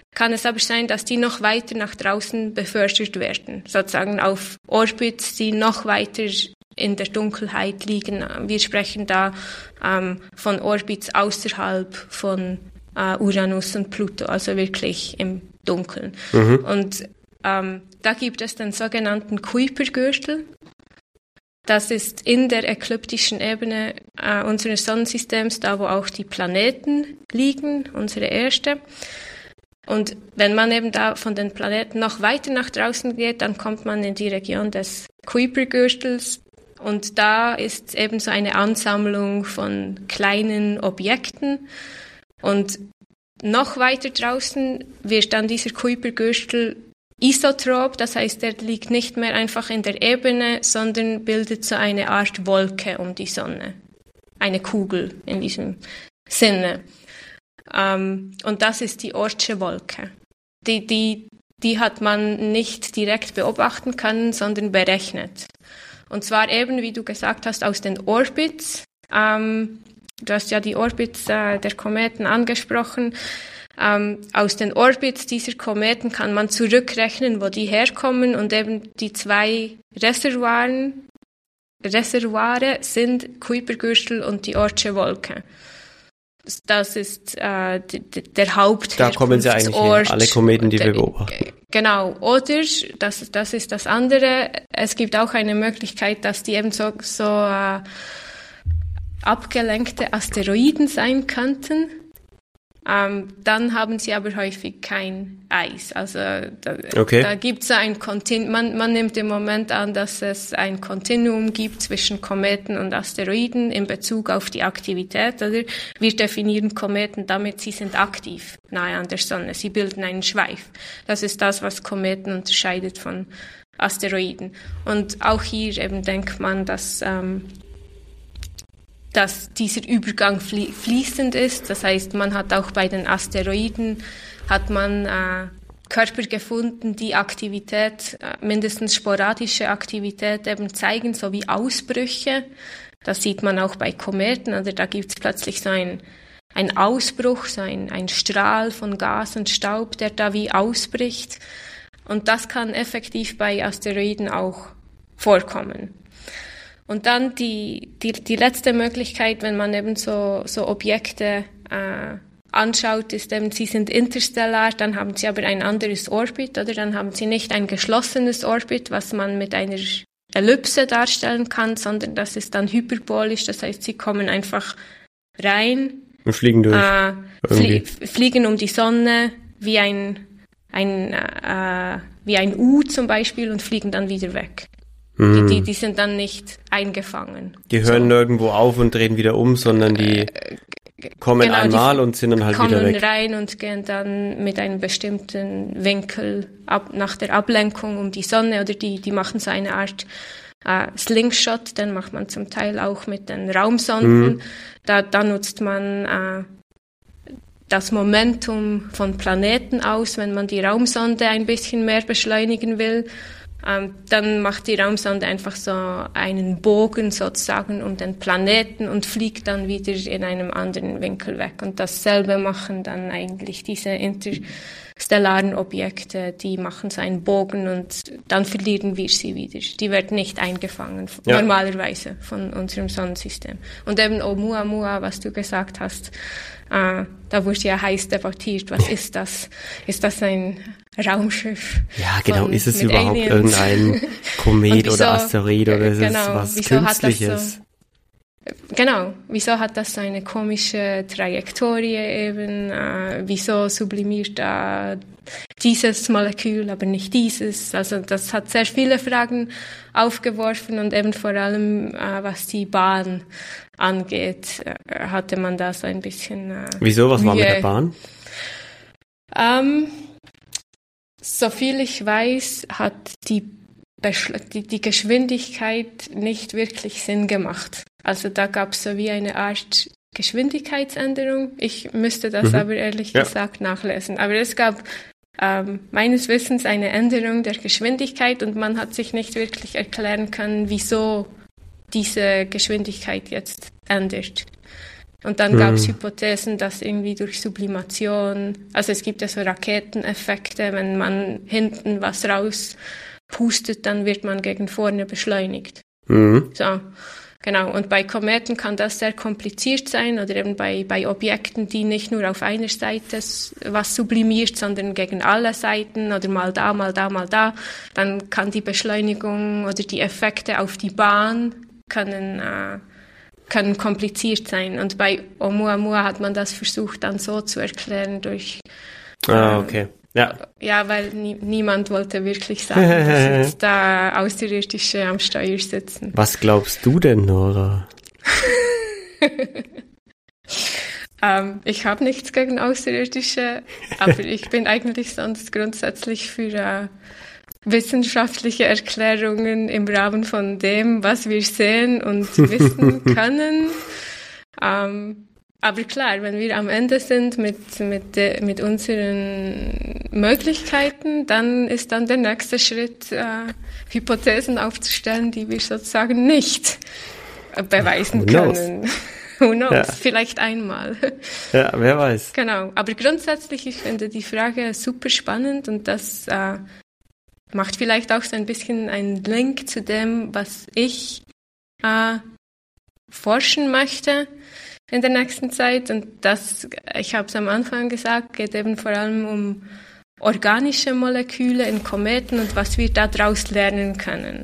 kann es aber sein, dass die noch weiter nach draußen befördert werden, sozusagen auf Orbits, die noch weiter in der Dunkelheit liegen. Wir sprechen da ähm, von Orbits außerhalb von äh, Uranus und Pluto, also wirklich im Dunkeln. Mhm. Und ähm, da gibt es den sogenannten Kuipergürtel. Das ist in der ekliptischen Ebene äh, unseres Sonnensystems, da wo auch die Planeten liegen, unsere erste. Und wenn man eben da von den Planeten noch weiter nach draußen geht, dann kommt man in die Region des Kuipergürtels. Und da ist eben so eine Ansammlung von kleinen Objekten. Und noch weiter draußen wird dann dieser Kuipergürtel isotrop, das heißt, er liegt nicht mehr einfach in der Ebene, sondern bildet so eine Art Wolke um die Sonne. Eine Kugel in diesem Sinne. Ähm, und das ist die Oortsche Wolke. Die, die, die hat man nicht direkt beobachten können, sondern berechnet. Und zwar eben, wie du gesagt hast, aus den Orbits. Ähm, du hast ja die Orbits äh, der Kometen angesprochen. Ähm, aus den Orbits dieser Kometen kann man zurückrechnen, wo die herkommen, und eben die zwei Reservoiren, Reservoire sind Kuipergürtel und die Oortsche Wolke. Das ist äh, d- d- der Hauptherkunftsort. Da kommen sie eigentlich her, alle Kometen, die wir beobachten. Genau, oder, das, das ist das andere, es gibt auch eine Möglichkeit, dass die eben so, so äh, abgelenkte Asteroiden sein könnten. Ähm, dann haben sie aber häufig kein Eis. Also da, okay. da gibt es ein Kontinuum. Man, man nimmt im Moment an, dass es ein Kontinuum gibt zwischen Kometen und Asteroiden in Bezug auf die Aktivität. Oder? Wir definieren Kometen damit, sie sind aktiv nahe an der Sonne. Sie bilden einen Schweif. Das ist das, was Kometen unterscheidet von Asteroiden. Und auch hier eben denkt man, dass ähm, dass dieser Übergang flie- fließend ist. Das heißt, man hat auch bei den Asteroiden hat man äh, Körper gefunden, die Aktivität, äh, mindestens sporadische Aktivität eben zeigen, sowie Ausbrüche. Das sieht man auch bei Kometen, oder da gibt es plötzlich so ein, ein Ausbruch, so ein, ein Strahl von Gas und Staub, der da wie ausbricht. Und das kann effektiv bei Asteroiden auch vorkommen. Und dann die, die, die letzte Möglichkeit, wenn man eben so, so Objekte äh, anschaut, ist eben, sie sind interstellar, dann haben sie aber ein anderes Orbit, oder dann haben sie nicht ein geschlossenes Orbit, was man mit einer Ellipse darstellen kann, sondern das ist dann hyperbolisch, das heißt, sie kommen einfach rein. Und fliegen durch. Äh, flie- fliegen um die Sonne wie ein, ein, äh, wie ein U zum Beispiel und fliegen dann wieder weg. Die, die, die sind dann nicht eingefangen. Die hören so nirgendwo auf und drehen wieder um, sondern die äh, kommen genau, einmal und sind dann halt wieder weg. Kommen rein und gehen dann mit einem bestimmten Winkel ab, nach der Ablenkung um die Sonne, oder die, die machen so eine Art äh, Slingshot, den macht man zum Teil auch mit den Raumsonden. Mhm. Da, da nutzt man äh, das Momentum von Planeten aus, wenn man die Raumsonde ein bisschen mehr beschleunigen will. Ähm, dann macht die Raumsonde einfach so einen Bogen sozusagen um den Planeten und fliegt dann wieder in einem anderen Winkel weg. Und dasselbe machen dann eigentlich diese interstellaren Objekte, die machen so einen Bogen und dann verlieren wir sie wieder. Die werden nicht eingefangen, ja. normalerweise von unserem Sonnensystem. Und eben Oumuamua, was du gesagt hast, äh, da wurde ja heiß debattiert, was ist das? Ist das ein Raumschiff? Ja, genau, von, ist es überhaupt Aliens? Irgendein Komet wieso, oder Asteroid oder ist genau, es was Künstliches? So, genau, wieso hat das so eine komische Trajektorie eben? Äh, wieso sublimiert da dieses Molekül, aber nicht dieses? Also das hat sehr viele Fragen aufgeworfen und eben vor allem, äh, was die Bahn angeht, äh, hatte man da so ein bisschen äh, Wieso, was Mühe. war mit der Bahn? Ähm, Soviel ich weiß, hat die, Beschl- die, die Geschwindigkeit nicht wirklich Sinn gemacht. Also da gab es so wie eine Art Geschwindigkeitsänderung. Ich müsste das mhm. aber ehrlich ja. gesagt nachlesen. Aber es gab ähm, meines Wissens eine Änderung der Geschwindigkeit und man hat sich nicht wirklich erklären können, wieso diese Geschwindigkeit jetzt ändert. Und dann gab es Hypothesen, dass irgendwie durch Sublimation, also es gibt ja so Raketeneffekte, wenn man hinten was rauspustet, dann wird man gegen vorne beschleunigt. Mhm. So, genau. Und bei Kometen kann das sehr kompliziert sein oder eben bei, bei Objekten, die nicht nur auf einer Seite was sublimiert, sondern gegen alle Seiten oder mal da, mal da, mal da. Dann kann die Beschleunigung oder die Effekte auf die Bahn können äh, können kompliziert sein. Und bei Oumuamua hat man das versucht dann so zu erklären durch... Ah, okay. Ja. Ja, weil nie, niemand wollte wirklich sagen, dass jetzt da Außerirdische am Steuer sitzen. Was glaubst du denn, Nora? ähm, ich habe nichts gegen Außerirdische, aber ich bin eigentlich sonst grundsätzlich für... Äh, wissenschaftliche Erklärungen im Rahmen von dem, was wir sehen und wissen können. Ähm, aber klar, wenn wir am Ende sind mit, mit, de, mit unseren Möglichkeiten, dann ist dann der nächste Schritt, äh, Hypothesen aufzustellen, die wir sozusagen nicht beweisen Who knows? können. Who knows? Ja. Vielleicht einmal. Ja, wer weiß. Genau. Aber grundsätzlich, ich finde die Frage super spannend und das äh, macht vielleicht auch so ein bisschen einen Link zu dem, was ich äh, forschen möchte in der nächsten Zeit. Und das, ich habe es am Anfang gesagt, geht eben vor allem um organische Moleküle in Kometen und was wir daraus lernen können.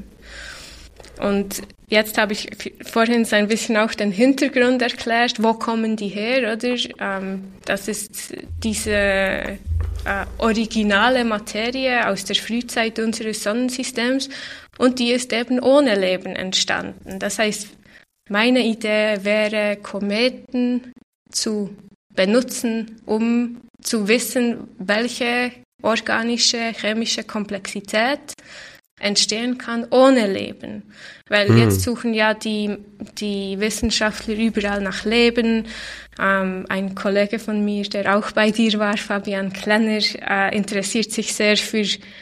Und jetzt habe ich vorhin so ein bisschen auch den Hintergrund erklärt, wo kommen die her, oder? Ähm, das ist diese Äh, originale Materie aus der Frühzeit unseres Sonnensystems und die ist eben ohne Leben entstanden. Das heißt, meine Idee wäre, Kometen zu benutzen, um zu wissen, welche organische, chemische Komplexität entstehen kann ohne Leben. Weil mhm. jetzt suchen ja die, die Wissenschaftler überall nach Leben. Ähm, ein Kollege von mir, der auch bei dir war, Fabian Klenner, äh, interessiert sich sehr für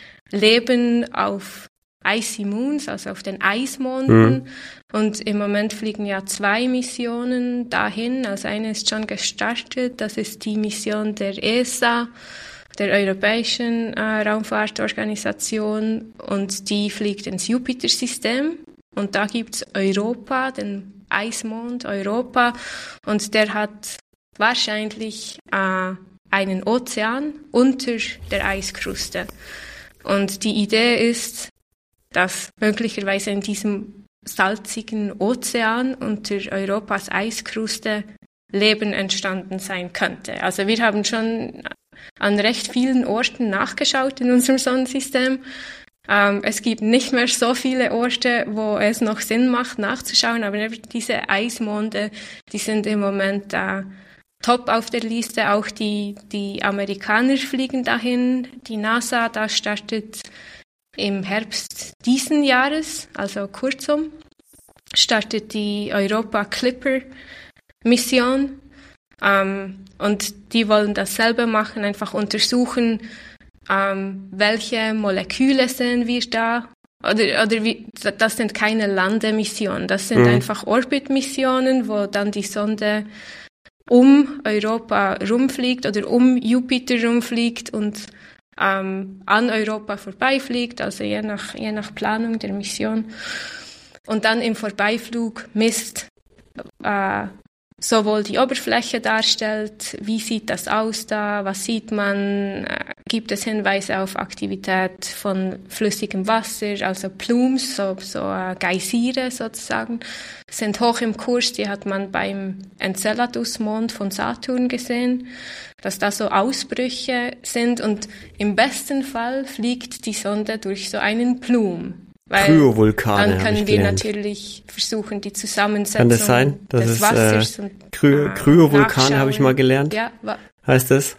Leben auf Icy Moons, also auf den Eismonden. Mhm. Und im Moment fliegen ja zwei Missionen dahin. Also eine ist schon gestartet, das ist die Mission der E S A, der Europäischen äh, Raumfahrtorganisation, und die fliegt ins Jupiter-System. Und da gibt's Europa, den Eismond Europa, und der hat wahrscheinlich äh, einen Ozean unter der Eiskruste. Und die Idee ist, dass möglicherweise in diesem salzigen Ozean unter Europas Eiskruste Leben entstanden sein könnte. Also wir haben schon an recht vielen Orten nachgeschaut in unserem Sonnensystem. Ähm, es gibt nicht mehr so viele Orte, wo es noch Sinn macht, nachzuschauen, aber diese Eismonde, die sind im Moment äh, top auf der Liste. Auch die, die Amerikaner fliegen dahin. Die NASA, da startet im Herbst diesen Jahres, also kurzum, startet die Europa Clipper Mission. Ähm, und die wollen dasselbe machen, einfach untersuchen, ähm, welche Moleküle sehen wir da. Oder, oder wie, das sind keine Landemissionen, das sind mhm. einfach Orbitmissionen, wo dann die Sonde um Europa rumfliegt oder um Jupiter rumfliegt und ähm, an Europa vorbeifliegt, also je nach, je nach Planung der Mission. Und dann im Vorbeiflug misst, äh, sowohl die Oberfläche darstellt, wie sieht das aus da, was sieht man, äh, gibt es Hinweise auf Aktivität von flüssigem Wasser, also Plumes, so, so äh, Geysire sozusagen, sind hoch im Kurs, die hat man beim Enceladus-Mond von Saturn gesehen, dass da so Ausbrüche sind, und im besten Fall fliegt die Sonde durch so einen Plum. Weil Kryovulkane, dann können wir gelernt. natürlich versuchen, die Zusammensetzung Kann das sein? Das des ist, Wassers äh, und Kry- äh, Kryovulkane habe ich mal gelernt. Ja, wa- heißt das?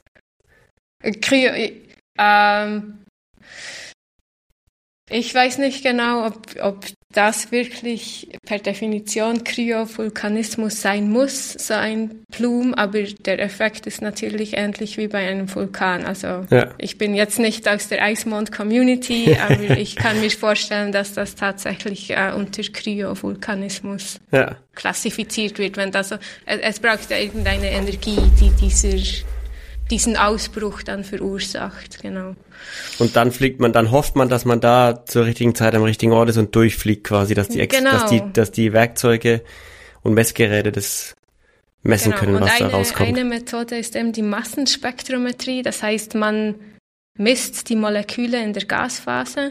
Kryo, ähm, ich weiß nicht genau, ob, ob das wirklich per Definition Kryovulkanismus sein muss, so ein Plume, aber der Effekt ist natürlich ähnlich wie bei einem Vulkan. Also ja. Ich bin jetzt nicht aus der Eismond-Community, aber ich kann mir vorstellen, dass das tatsächlich äh, unter Kryovulkanismus ja. klassifiziert wird. Wenn das so, es, es braucht ja irgendeine Energie, die dieser diesen Ausbruch dann verursacht, genau. Und dann fliegt man, dann hofft man, dass man da zur richtigen Zeit am richtigen Ort ist und durchfliegt quasi, dass die, Ex- genau. dass die, dass die Werkzeuge und Messgeräte das messen genau. können, was und eine, da rauskommt. Eine Methode ist eben die Massenspektrometrie, das heißt, man misst die Moleküle in der Gasphase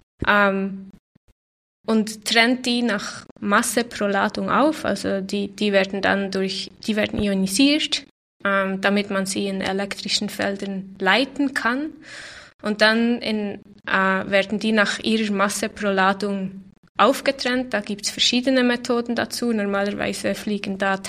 ähm, und trennt die nach Masse pro Ladung auf, also die, die werden dann durch, die werden ionisiert, Ähm, damit man sie in elektrischen Feldern leiten kann. Und dann in, äh, werden die nach ihrer Masse pro Ladung aufgetrennt. Da gibt es verschiedene Methoden dazu. Normalerweise fliegen da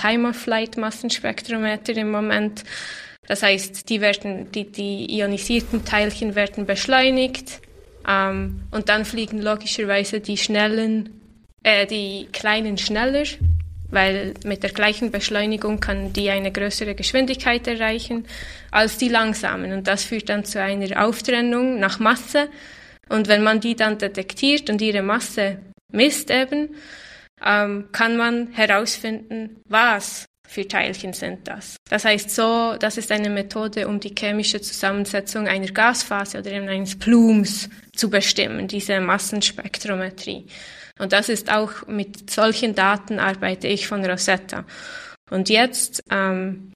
Time-of-Flight-Massenspektrometer im Moment. Das heißt, die, werden, die, die ionisierten Teilchen werden beschleunigt ähm, und dann fliegen logischerweise die schnellen, äh, die kleinen schneller, weil mit der gleichen Beschleunigung kann die eine größere Geschwindigkeit erreichen als die langsamen. Und das führt dann zu einer Auftrennung nach Masse. Und wenn man die dann detektiert und ihre Masse misst eben, ähm, kann man herausfinden, was für Teilchen sind das. Das heißt so, das ist eine Methode, um die chemische Zusammensetzung einer Gasphase oder eben eines Plumes zu bestimmen, diese Massenspektrometrie. Und das ist auch, mit solchen Daten arbeite ich von Rosetta. Und jetzt, ähm,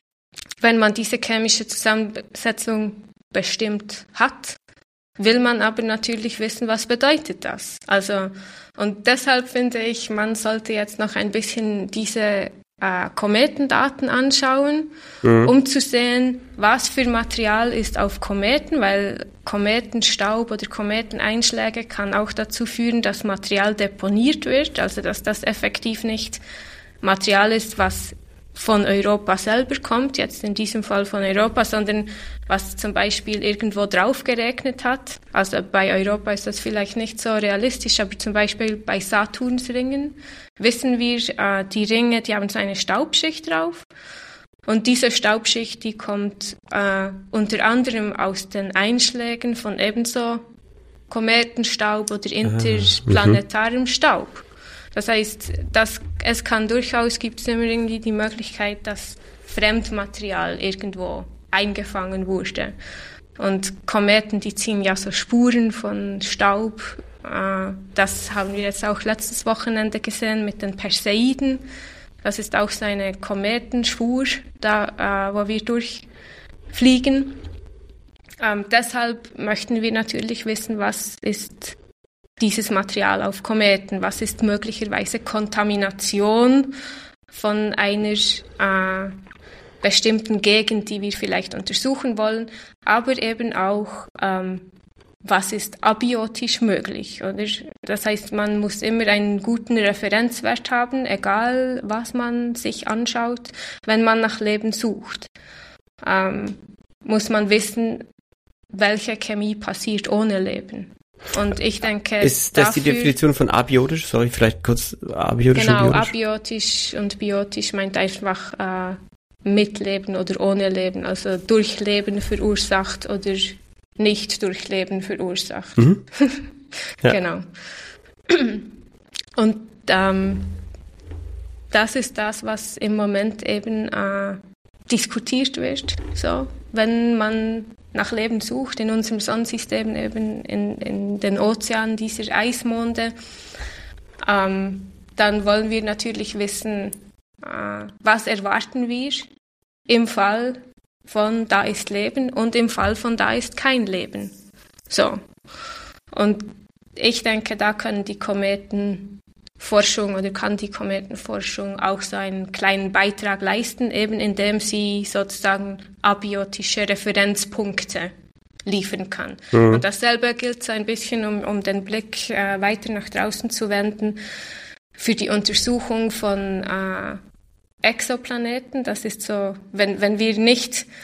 wenn man diese chemische Zusammensetzung bestimmt hat, will man aber natürlich wissen, was bedeutet das. Also, und deshalb finde ich, man sollte jetzt noch ein bisschen diese äh, Kometendaten anschauen, mhm. um zu sehen, was für Material ist auf Kometen, weil Kometenstaub oder Kometeneinschläge kann auch dazu führen, dass Material deponiert wird, also dass das effektiv nicht Material ist, was von Europa selber kommt, jetzt in diesem Fall von Europa, sondern was zum Beispiel irgendwo drauf geregnet hat. Also bei Europa ist das vielleicht nicht so realistisch, aber zum Beispiel bei Saturnsringen wissen wir, äh, die Ringe, die haben so eine Staubschicht drauf. Und diese Staubschicht, die kommt äh, unter anderem aus den Einschlägen von ebenso Kometenstaub oder interplanetarem mhm. Staub. Das heißt, das, es kann durchaus, gibt es immer irgendwie die Möglichkeit, dass Fremdmaterial irgendwo eingefangen wurde. Und Kometen, die ziehen ja so Spuren von Staub. Äh, das haben wir jetzt auch letztes Wochenende gesehen mit den Perseiden. Das ist auch so eine Kometenspur, da, äh, wo wir durchfliegen. Ähm, deshalb möchten wir natürlich wissen, was ist dieses Material auf Kometen, was ist möglicherweise Kontamination von einer äh, bestimmten Gegend, die wir vielleicht untersuchen wollen, aber eben auch, ähm, was ist abiotisch möglich, oder? Das heißt, man muss immer einen guten Referenzwert haben, egal was man sich anschaut, wenn man nach Leben sucht. Ähm, muss man wissen, welche Chemie passiert ohne Leben. Und ich denke, ist das dafür, die Definition von abiotisch? Sorry, vielleicht kurz abiotisch genau, und biotisch? Genau, abiotisch und biotisch meint einfach äh, mit Leben oder ohne Leben, also durch Leben verursacht oder nicht durch Leben verursacht. Mhm. Ja. Genau. Und ähm, das ist das, was im Moment eben äh, diskutiert wird. So, wenn man nach Leben sucht in unserem Sonnensystem, eben in, in den Ozeanen dieser Eismonde, ähm, dann wollen wir natürlich wissen, äh, was erwarten wir im Fall von da ist Leben und im Fall von da ist kein Leben. So. Und ich denke, da können die Kometenforschung oder kann die Kometenforschung auch so einen kleinen Beitrag leisten, eben indem sie sozusagen abiotische Referenzpunkte liefern kann. Mhm. Und dasselbe gilt so ein bisschen, um, um den Blick äh, weiter nach draußen zu wenden, für die Untersuchung von äh, Exoplaneten. Das ist so, wenn, wenn wir nicht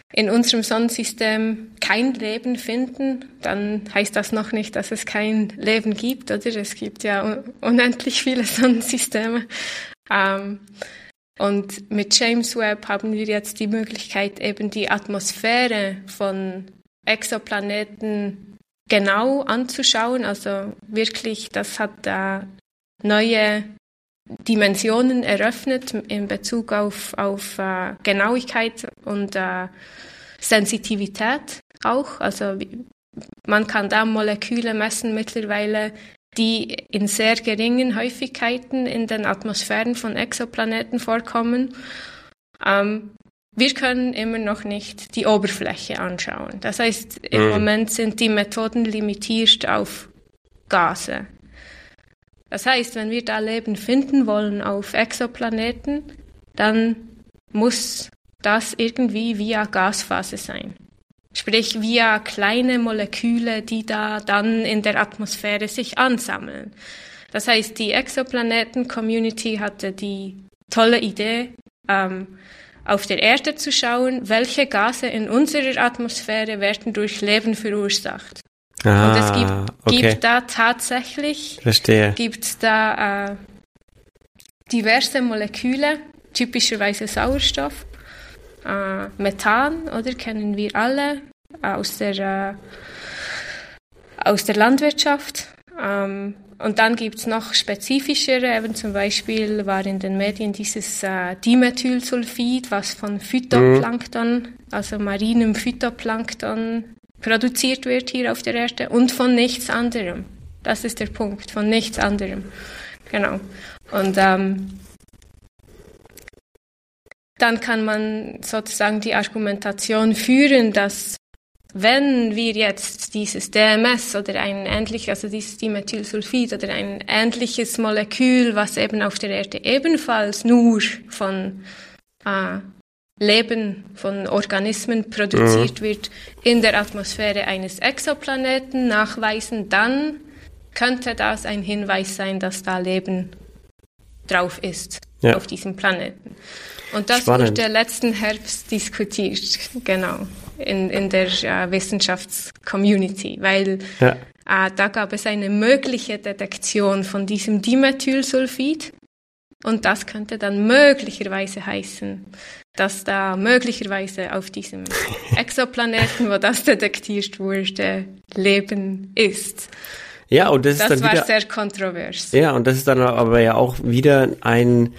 in unserem Sonnensystem kein Leben finden, dann heißt das noch nicht, dass es kein Leben gibt, oder? Es gibt ja unendlich viele Sonnensysteme. Ähm, und mit James Webb haben wir jetzt die Möglichkeit, eben die Atmosphäre von Exoplaneten genau anzuschauen. Also wirklich, das hat äh, neue Dimensionen eröffnet in Bezug auf, auf äh, Genauigkeit und äh, Sensitivität auch. Also man kann da Moleküle messen mittlerweile, die in sehr geringen Häufigkeiten in den Atmosphären von Exoplaneten vorkommen. Ähm, wir können immer noch nicht die Oberfläche anschauen. Das heißt, im mhm. Moment sind die Methoden limitiert auf Gase. Das heißt, wenn wir da Leben finden wollen auf Exoplaneten, dann muss das irgendwie via Gasphase sein. Sprich via kleine Moleküle, die da dann in der Atmosphäre sich ansammeln. Das heißt, die Exoplaneten-Community hatte die tolle Idee, ähm, auf der Erde zu schauen, welche Gase in unserer Atmosphäre werden durch Leben verursacht. Ah, und es gibt, okay. gibt da tatsächlich Verstehe. Gibt's da äh, diverse Moleküle, typischerweise Sauerstoff, äh, Methan, oder kennen wir alle aus der, äh, aus der Landwirtschaft. Ähm, und dann gibt's noch spezifischere, eben zum Beispiel war in den Medien dieses äh, Dimethylsulfid, was von Phytoplankton, mhm. also marinem Phytoplankton, produziert wird hier auf der Erde und von nichts anderem. Das ist der Punkt, von nichts anderem. Genau. Und ähm, dann kann man sozusagen die Argumentation führen, dass wenn wir jetzt dieses D M S oder ein ähnliches, also dieses Dimethylsulfid oder ein ähnliches Molekül, was eben auf der Erde ebenfalls nur von äh, Leben von Organismen produziert mhm. wird, in der Atmosphäre eines Exoplaneten nachweisen, dann könnte das ein Hinweis sein, dass da Leben drauf ist, ja. auf diesem Planeten. Und das Spannend. wurde letzten Herbst diskutiert, genau, in, in der äh, Wissenschaftscommunity, weil ja. äh, da gab es eine mögliche Detektion von diesem Dimethylsulfid. Und das könnte dann möglicherweise heißen, dass da möglicherweise auf diesem Exoplaneten, wo das detektiert wurde, Leben ist. Ja, und das ist das dann war wieder, sehr kontrovers. Ja, und das ist dann aber ja auch wieder ein,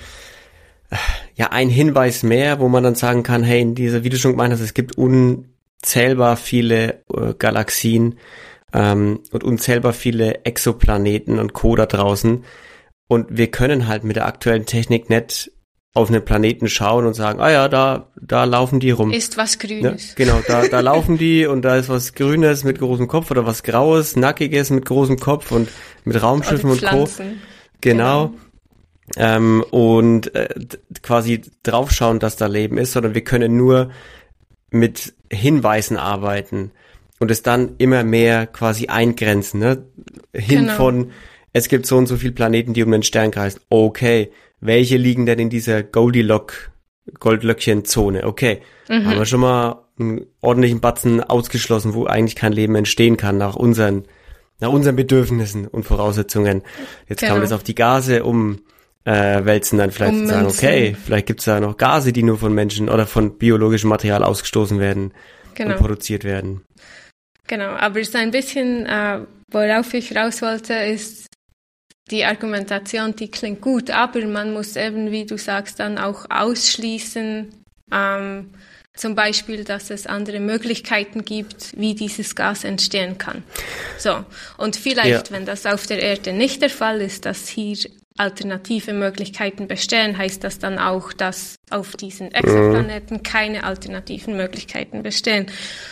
ja, ein Hinweis mehr, wo man dann sagen kann, hey, in dieser, wie du schon gemeint hast, es gibt unzählbar viele äh, Galaxien ähm, und unzählbar viele Exoplaneten und Co. da draußen. Und wir können halt mit der aktuellen Technik nicht auf einen Planeten schauen und sagen, ah ja, da da laufen die rum. Ist was Grünes. Ja, genau, da da laufen die und da ist was Grünes mit großem Kopf oder was Graues, Nackiges mit großem Kopf und mit Raumschiffen und Co. Genau. genau. Ähm, und äh, quasi draufschauen, dass da Leben ist, sondern wir können nur mit Hinweisen arbeiten und es dann immer mehr quasi eingrenzen, ne? Hin genau. von es gibt so und so viele Planeten, die um den Stern kreisen. Okay, welche liegen denn in dieser Goldilocks, Goldlöckchen-Zone? Okay, mhm. haben wir schon mal einen ordentlichen Batzen ausgeschlossen, wo eigentlich kein Leben entstehen kann nach unseren, nach unseren Bedürfnissen und Voraussetzungen. Jetzt genau. kann man das auf die Gase umwälzen, äh, dann vielleicht sagen, okay, vielleicht gibt es da noch Gase, die nur von Menschen oder von biologischem Material ausgestoßen werden genau. und produziert werden. Genau, aber es ist ein bisschen, äh, worauf ich raus wollte, ist, die Argumentation, die klingt gut, aber man muss eben, wie du sagst, dann auch ausschließen, ähm, zum Beispiel, dass es andere Möglichkeiten gibt, wie dieses Gas entstehen kann. So, und vielleicht, ja. wenn das auf der Erde nicht der Fall ist, dass hier alternative Möglichkeiten bestehen, heißt das dann auch, dass auf diesen Exoplaneten keine alternativen Möglichkeiten bestehen.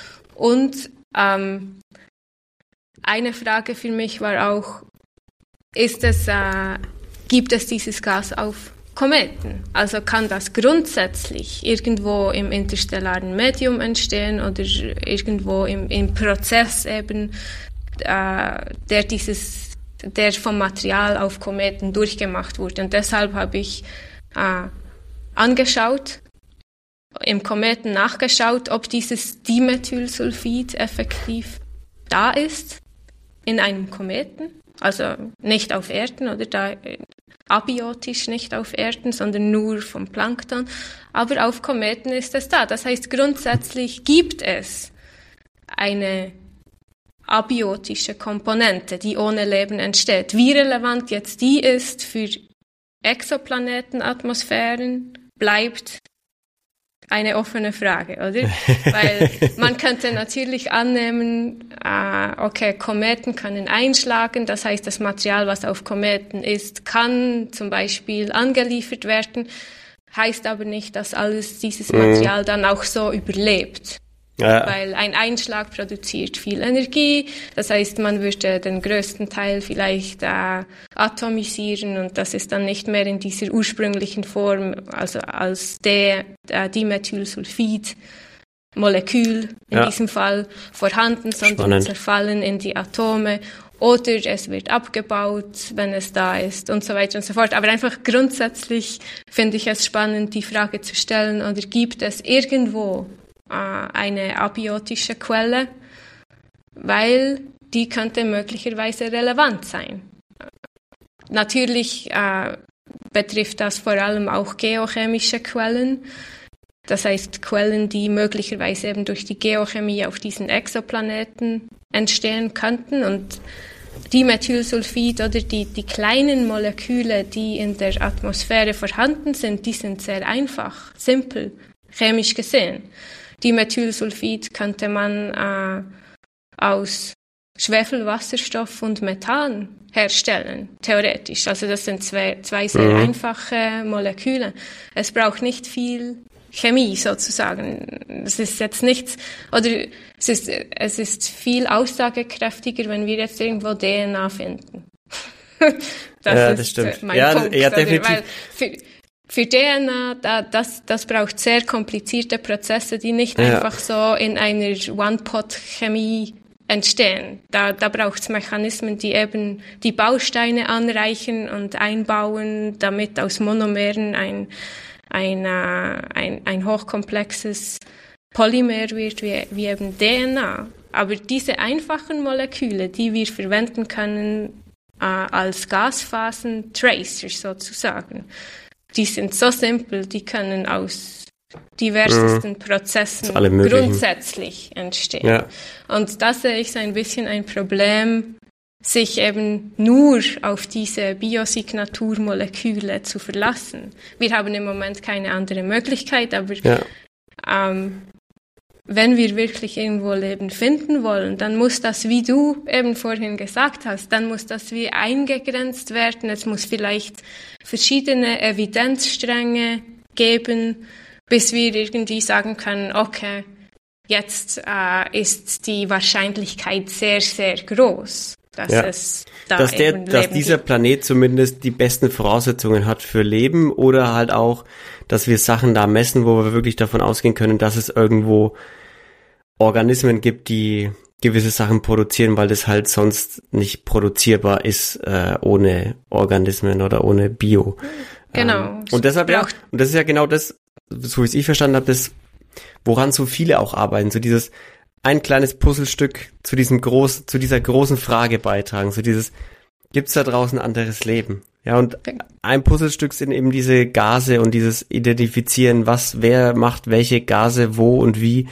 Und ähm, eine Frage für mich war auch, ist es, äh, gibt es dieses Gas auf Kometen? Also kann das grundsätzlich irgendwo im interstellaren Medium entstehen oder irgendwo im, im Prozess eben, äh, der dieses, der vom Material auf Kometen durchgemacht wurde. Und deshalb habe ich äh, angeschaut, im Kometen nachgeschaut, ob dieses Dimethylsulfid effektiv da ist in einem Kometen. Also nicht auf Erden oder da abiotisch nicht auf Erden, sondern nur vom Plankton. Aber auf Kometen ist es da. Das heißt, grundsätzlich gibt es eine abiotische Komponente, die ohne Leben entsteht. Wie relevant jetzt die ist für Exoplanetenatmosphären, bleibt eine offene Frage, oder? Weil man könnte natürlich annehmen, äh, okay, Kometen können einschlagen, das heißt, das Material, was auf Kometen ist, kann zum Beispiel angeliefert werden, heißt aber nicht, dass alles dieses Material dann auch so überlebt. Ja. Weil ein Einschlag produziert viel Energie, das heißt, man würde den größten Teil vielleicht äh, atomisieren und das ist dann nicht mehr in dieser ursprünglichen Form, also als der äh, Dimethylsulfid-Molekül in ja. diesem Fall vorhanden, sondern Spannend. zerfallen in die Atome oder es wird abgebaut, wenn es da ist und so weiter und so fort. Aber einfach grundsätzlich finde ich es spannend, die Frage zu stellen, oder gibt es irgendwo eine abiotische Quelle, weil die könnte möglicherweise relevant sein. Natürlich äh, betrifft das vor allem auch geochemische Quellen, das heißt Quellen, die möglicherweise eben durch die Geochemie auf diesen Exoplaneten entstehen könnten, und Dimethylsulfid oder die, die kleinen Moleküle, die in der Atmosphäre vorhanden sind, die sind sehr einfach, simpel, chemisch gesehen. Dimethylsulfid könnte man äh, aus Schwefelwasserstoff und Methan herstellen, theoretisch. Also das sind zwei, zwei sehr mhm. einfache Moleküle. Es braucht nicht viel Chemie sozusagen. Es ist jetzt nichts, oder es ist, es ist viel aussagekräftiger, wenn wir jetzt irgendwo D N A finden. das ja, ist das stimmt. mein ja, Punkt. Ja, oder? definitiv. Weil für, Für D N A, da, das, das braucht sehr komplizierte Prozesse, die nicht ja. einfach so in einer One-Pot-Chemie entstehen. Da, da braucht es Mechanismen, die eben die Bausteine anreichen und einbauen, damit aus Monomeren ein, ein, ein, ein hochkomplexes Polymer wird, wie, wie eben D N A. Aber diese einfachen Moleküle, die wir verwenden können äh, als Gasphasen-Tracers sozusagen, die sind so simpel, die können aus diversesten mhm. Prozessen grundsätzlich entstehen. Ja. Und da sehe ich so ein bisschen ein Problem, sich eben nur auf diese Biosignaturmoleküle zu verlassen. Wir haben im Moment keine andere Möglichkeit, aber ja. ähm, wenn wir wirklich irgendwo Leben finden wollen, dann muss das, wie du eben vorhin gesagt hast, dann muss das wie eingegrenzt werden. Es muss vielleicht verschiedene Evidenzstränge geben, bis wir irgendwie sagen können, okay, jetzt äh, ist die Wahrscheinlichkeit sehr, sehr groß, dass ja. es da dass, der, eben Leben dass dieser gibt. Planet zumindest die besten Voraussetzungen hat für Leben, oder halt auch, dass wir Sachen da messen, wo wir wirklich davon ausgehen können, dass es irgendwo Organismen gibt, die gewisse Sachen produzieren, weil das halt sonst nicht produzierbar ist äh, ohne Organismen oder ohne Bio. Genau. Ähm, und deshalb ja, und das ist ja genau das, so wie es ich verstanden habe, das, woran so viele auch arbeiten, so dieses ein kleines Puzzlestück zu diesem großen, zu dieser großen Frage beitragen, so dieses, gibt's da draußen anderes Leben? Ja, und ein Puzzlestück sind eben diese Gase und dieses Identifizieren, was, wer macht welche Gase, wo und wie.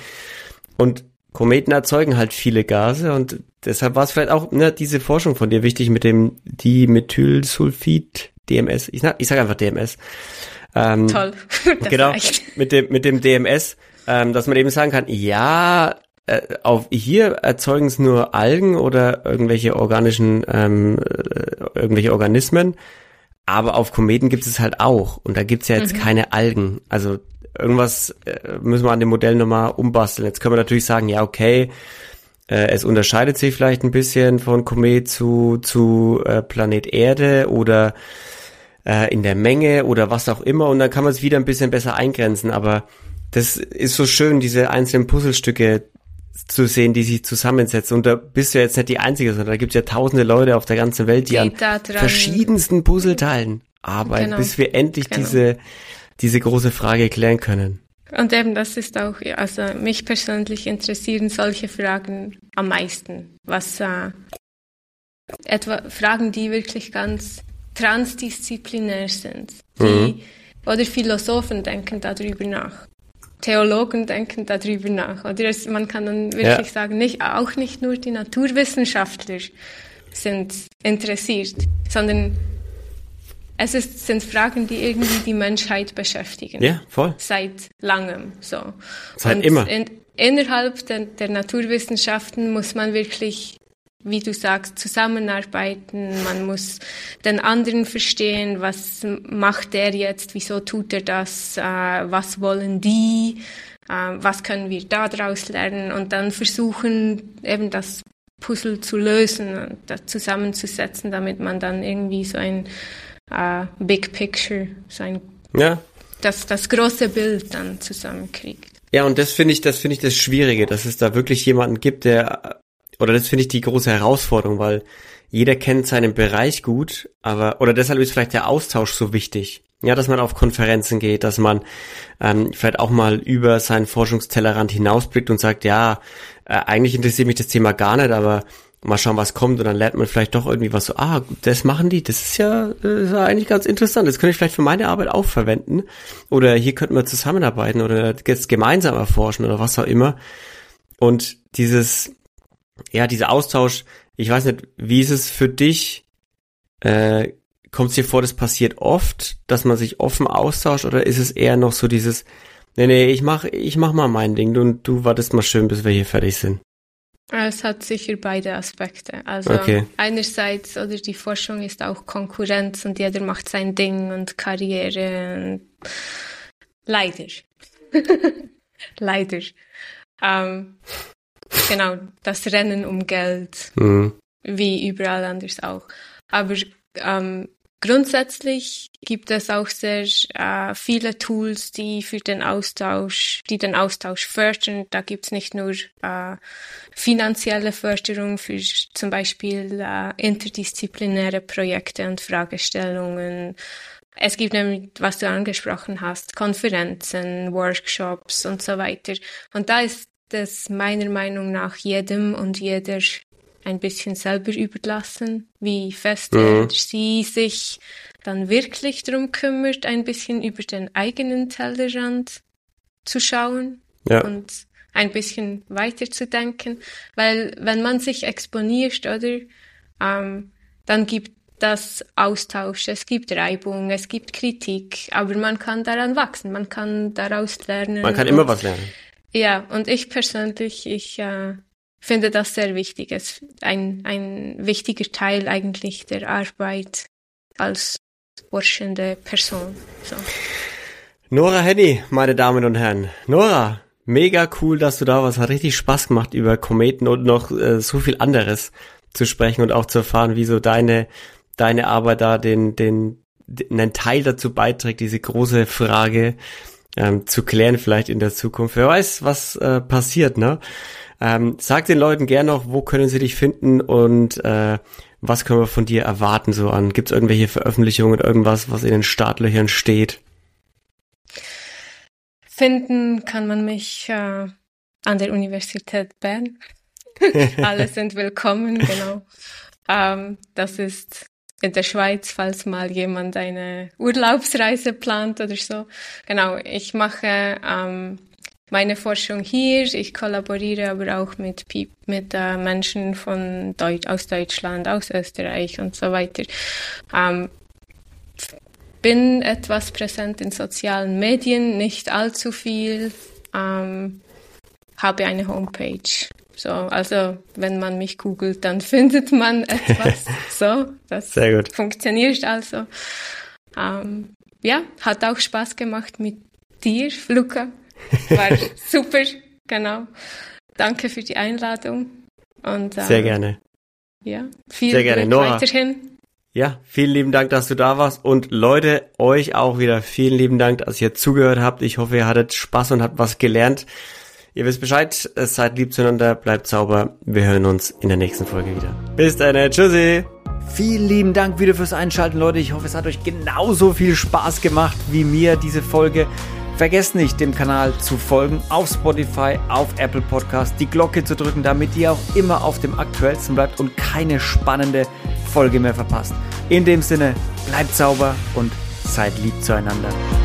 Und Kometen erzeugen halt viele Gase, und deshalb war es vielleicht auch ne, diese Forschung von dir wichtig mit dem Dimethylsulfid, D M S. Ich, ich sage einfach D M S. Ähm, Toll. Das genau, reicht. mit dem mit dem D M S, ähm, dass man eben sagen kann, ja, äh, auf hier erzeugen es nur Algen oder irgendwelche organischen, ähm, äh, irgendwelche Organismen, aber auf Kometen gibt es halt auch, und da gibt's ja jetzt mhm. keine Algen, also irgendwas äh, müssen wir an dem Modell nochmal umbasteln. Jetzt können wir natürlich sagen, ja, okay, äh, es unterscheidet sich vielleicht ein bisschen von Komet zu zu äh, Planet Erde oder äh, in der Menge oder was auch immer, und dann kann man es wieder ein bisschen besser eingrenzen, aber das ist so schön, diese einzelnen Puzzlestücke zu sehen, die sich zusammensetzen, und da bist du jetzt nicht die Einzige, sondern da gibt es ja tausende Leute auf der ganzen Welt, die, die an verschiedensten Puzzleteilen arbeiten, genau. bis wir endlich genau. diese diese große Frage klären können. Und eben, das ist auch, also mich persönlich interessieren solche Fragen am meisten. Was, äh, etwa Fragen, die wirklich ganz transdisziplinär sind. Die, mhm. Oder Philosophen denken darüber nach. Theologen denken darüber nach. Oder es, man kann dann wirklich ja. sagen, nicht, auch nicht nur die Naturwissenschaftler sind interessiert, sondern es ist, sind Fragen, die irgendwie die Menschheit beschäftigen. Ja, voll. Seit langem, so. Seit Und immer. In, innerhalb der, der Naturwissenschaften muss man wirklich, wie du sagst, zusammenarbeiten. Man muss den anderen verstehen. Was macht der jetzt? Wieso tut er das? Äh, was wollen die? Äh, was können wir daraus lernen? Und dann versuchen, eben das Puzzle zu lösen und das zusammenzusetzen, damit man dann irgendwie so ein Uh, Big Picture, so ein, ja. das, das große Bild dann zusammenkriegt. Ja, und das finde ich, das finde ich das Schwierige, dass es da wirklich jemanden gibt, der, oder das finde ich die große Herausforderung, weil jeder kennt seinen Bereich gut, aber, oder deshalb ist vielleicht der Austausch so wichtig. Ja, dass man auf Konferenzen geht, dass man ähm, vielleicht auch mal über seinen Forschungstellerrand hinausblickt und sagt, ja, äh, eigentlich interessiert mich das Thema gar nicht, aber mal schauen, was kommt, und dann lernt man vielleicht doch irgendwie was so, ah, das machen die, das ist ja, das ist ja eigentlich ganz interessant, das könnte ich vielleicht für meine Arbeit auch verwenden, oder hier könnten wir zusammenarbeiten oder jetzt gemeinsam erforschen oder was auch immer. Und dieses, ja, dieser Austausch, ich weiß nicht, wie ist es für dich, äh, kommt es dir vor, das passiert oft, dass man sich offen austauscht, oder ist es eher noch so dieses, nee, nee, ich mach, ich mach mal mein Ding und du wartest mal schön, bis wir hier fertig sind? Es hat sicher beide Aspekte. Also okay. Einerseits, oder die Forschung ist auch Konkurrenz und jeder macht sein Ding und Karriere. Und leider. Leider. Ähm, genau, das Rennen um Geld, mhm. wie überall anders auch. Aber ähm, grundsätzlich gibt es auch sehr äh, viele Tools, die für den Austausch, die den Austausch fördern. Da gibt es nicht nur äh, finanzielle Förderung für zum Beispiel äh, interdisziplinäre Projekte und Fragestellungen. Es gibt nämlich, was du angesprochen hast, Konferenzen, Workshops und so weiter. Und da ist es meiner Meinung nach jedem und jeder ein bisschen selber überlassen, wie fest mhm. er oder sie sich dann wirklich darum kümmert, ein bisschen über den eigenen Tellerrand zu schauen ja. und ein bisschen weiter zu denken. Weil wenn man sich exponiert, oder, ähm, dann gibt das Austausch, es gibt Reibung, es gibt Kritik, aber man kann daran wachsen, man kann daraus lernen. Man kann und, immer was lernen. Ja, und ich persönlich, ich äh, finde das sehr wichtig. Es ist ein, ein wichtiger Teil eigentlich der Arbeit als forschende Person. So. Nora Henny, meine Damen und Herren. Nora, mega cool, dass du da warst. Hat richtig Spaß gemacht, über Kometen und noch äh, so viel anderes zu sprechen und auch zu erfahren, wie so deine deine Arbeit da den den, den einen Teil dazu beiträgt, diese große Frage ähm, zu klären, vielleicht in der Zukunft. Wer weiß, was äh, passiert, ne? Ähm, sag den Leuten gerne noch, wo können sie dich finden und äh, was können wir von dir erwarten so an? Gibt es irgendwelche Veröffentlichungen, irgendwas, was in den Startlöchern steht? Finden kann man mich äh, an der Universität Bern. Alle sind willkommen, genau. Ähm, das ist in der Schweiz, falls mal jemand eine Urlaubsreise plant oder so. Genau, ich mache ähm, meine Forschung hier. Ich kollaboriere aber auch mit mit äh, Menschen von Deut- aus Deutschland, aus Österreich und so weiter. Ähm, bin etwas präsent in sozialen Medien, nicht allzu viel. Ähm, habe eine Homepage. So, also wenn man mich googelt, dann findet man etwas. So, das Sehr gut. Funktioniert also. Ähm, ja, hat auch Spaß gemacht mit dir, Luca. War super, genau. Danke für die Einladung. Und, ähm, Sehr gerne. Ja, viel Sehr gerne. Glück Nora, weiterhin. Ja, vielen lieben Dank, dass du da warst. Und Leute, euch auch wieder vielen lieben Dank, dass ihr zugehört habt. Ich hoffe, ihr hattet Spaß und habt was gelernt. Ihr wisst Bescheid, seid lieb zueinander, bleibt sauber. Wir hören uns in der nächsten Folge wieder. Bis dann, tschüssi. Vielen lieben Dank wieder fürs Einschalten, Leute. Ich hoffe, es hat euch genauso viel Spaß gemacht wie mir, diese Folge. Vergesst nicht, dem Kanal zu folgen auf Spotify, auf Apple Podcast, die Glocke zu drücken, damit ihr auch immer auf dem aktuellsten bleibt und keine spannende Folge mehr verpasst. In dem Sinne, bleibt sauber und seid lieb zueinander.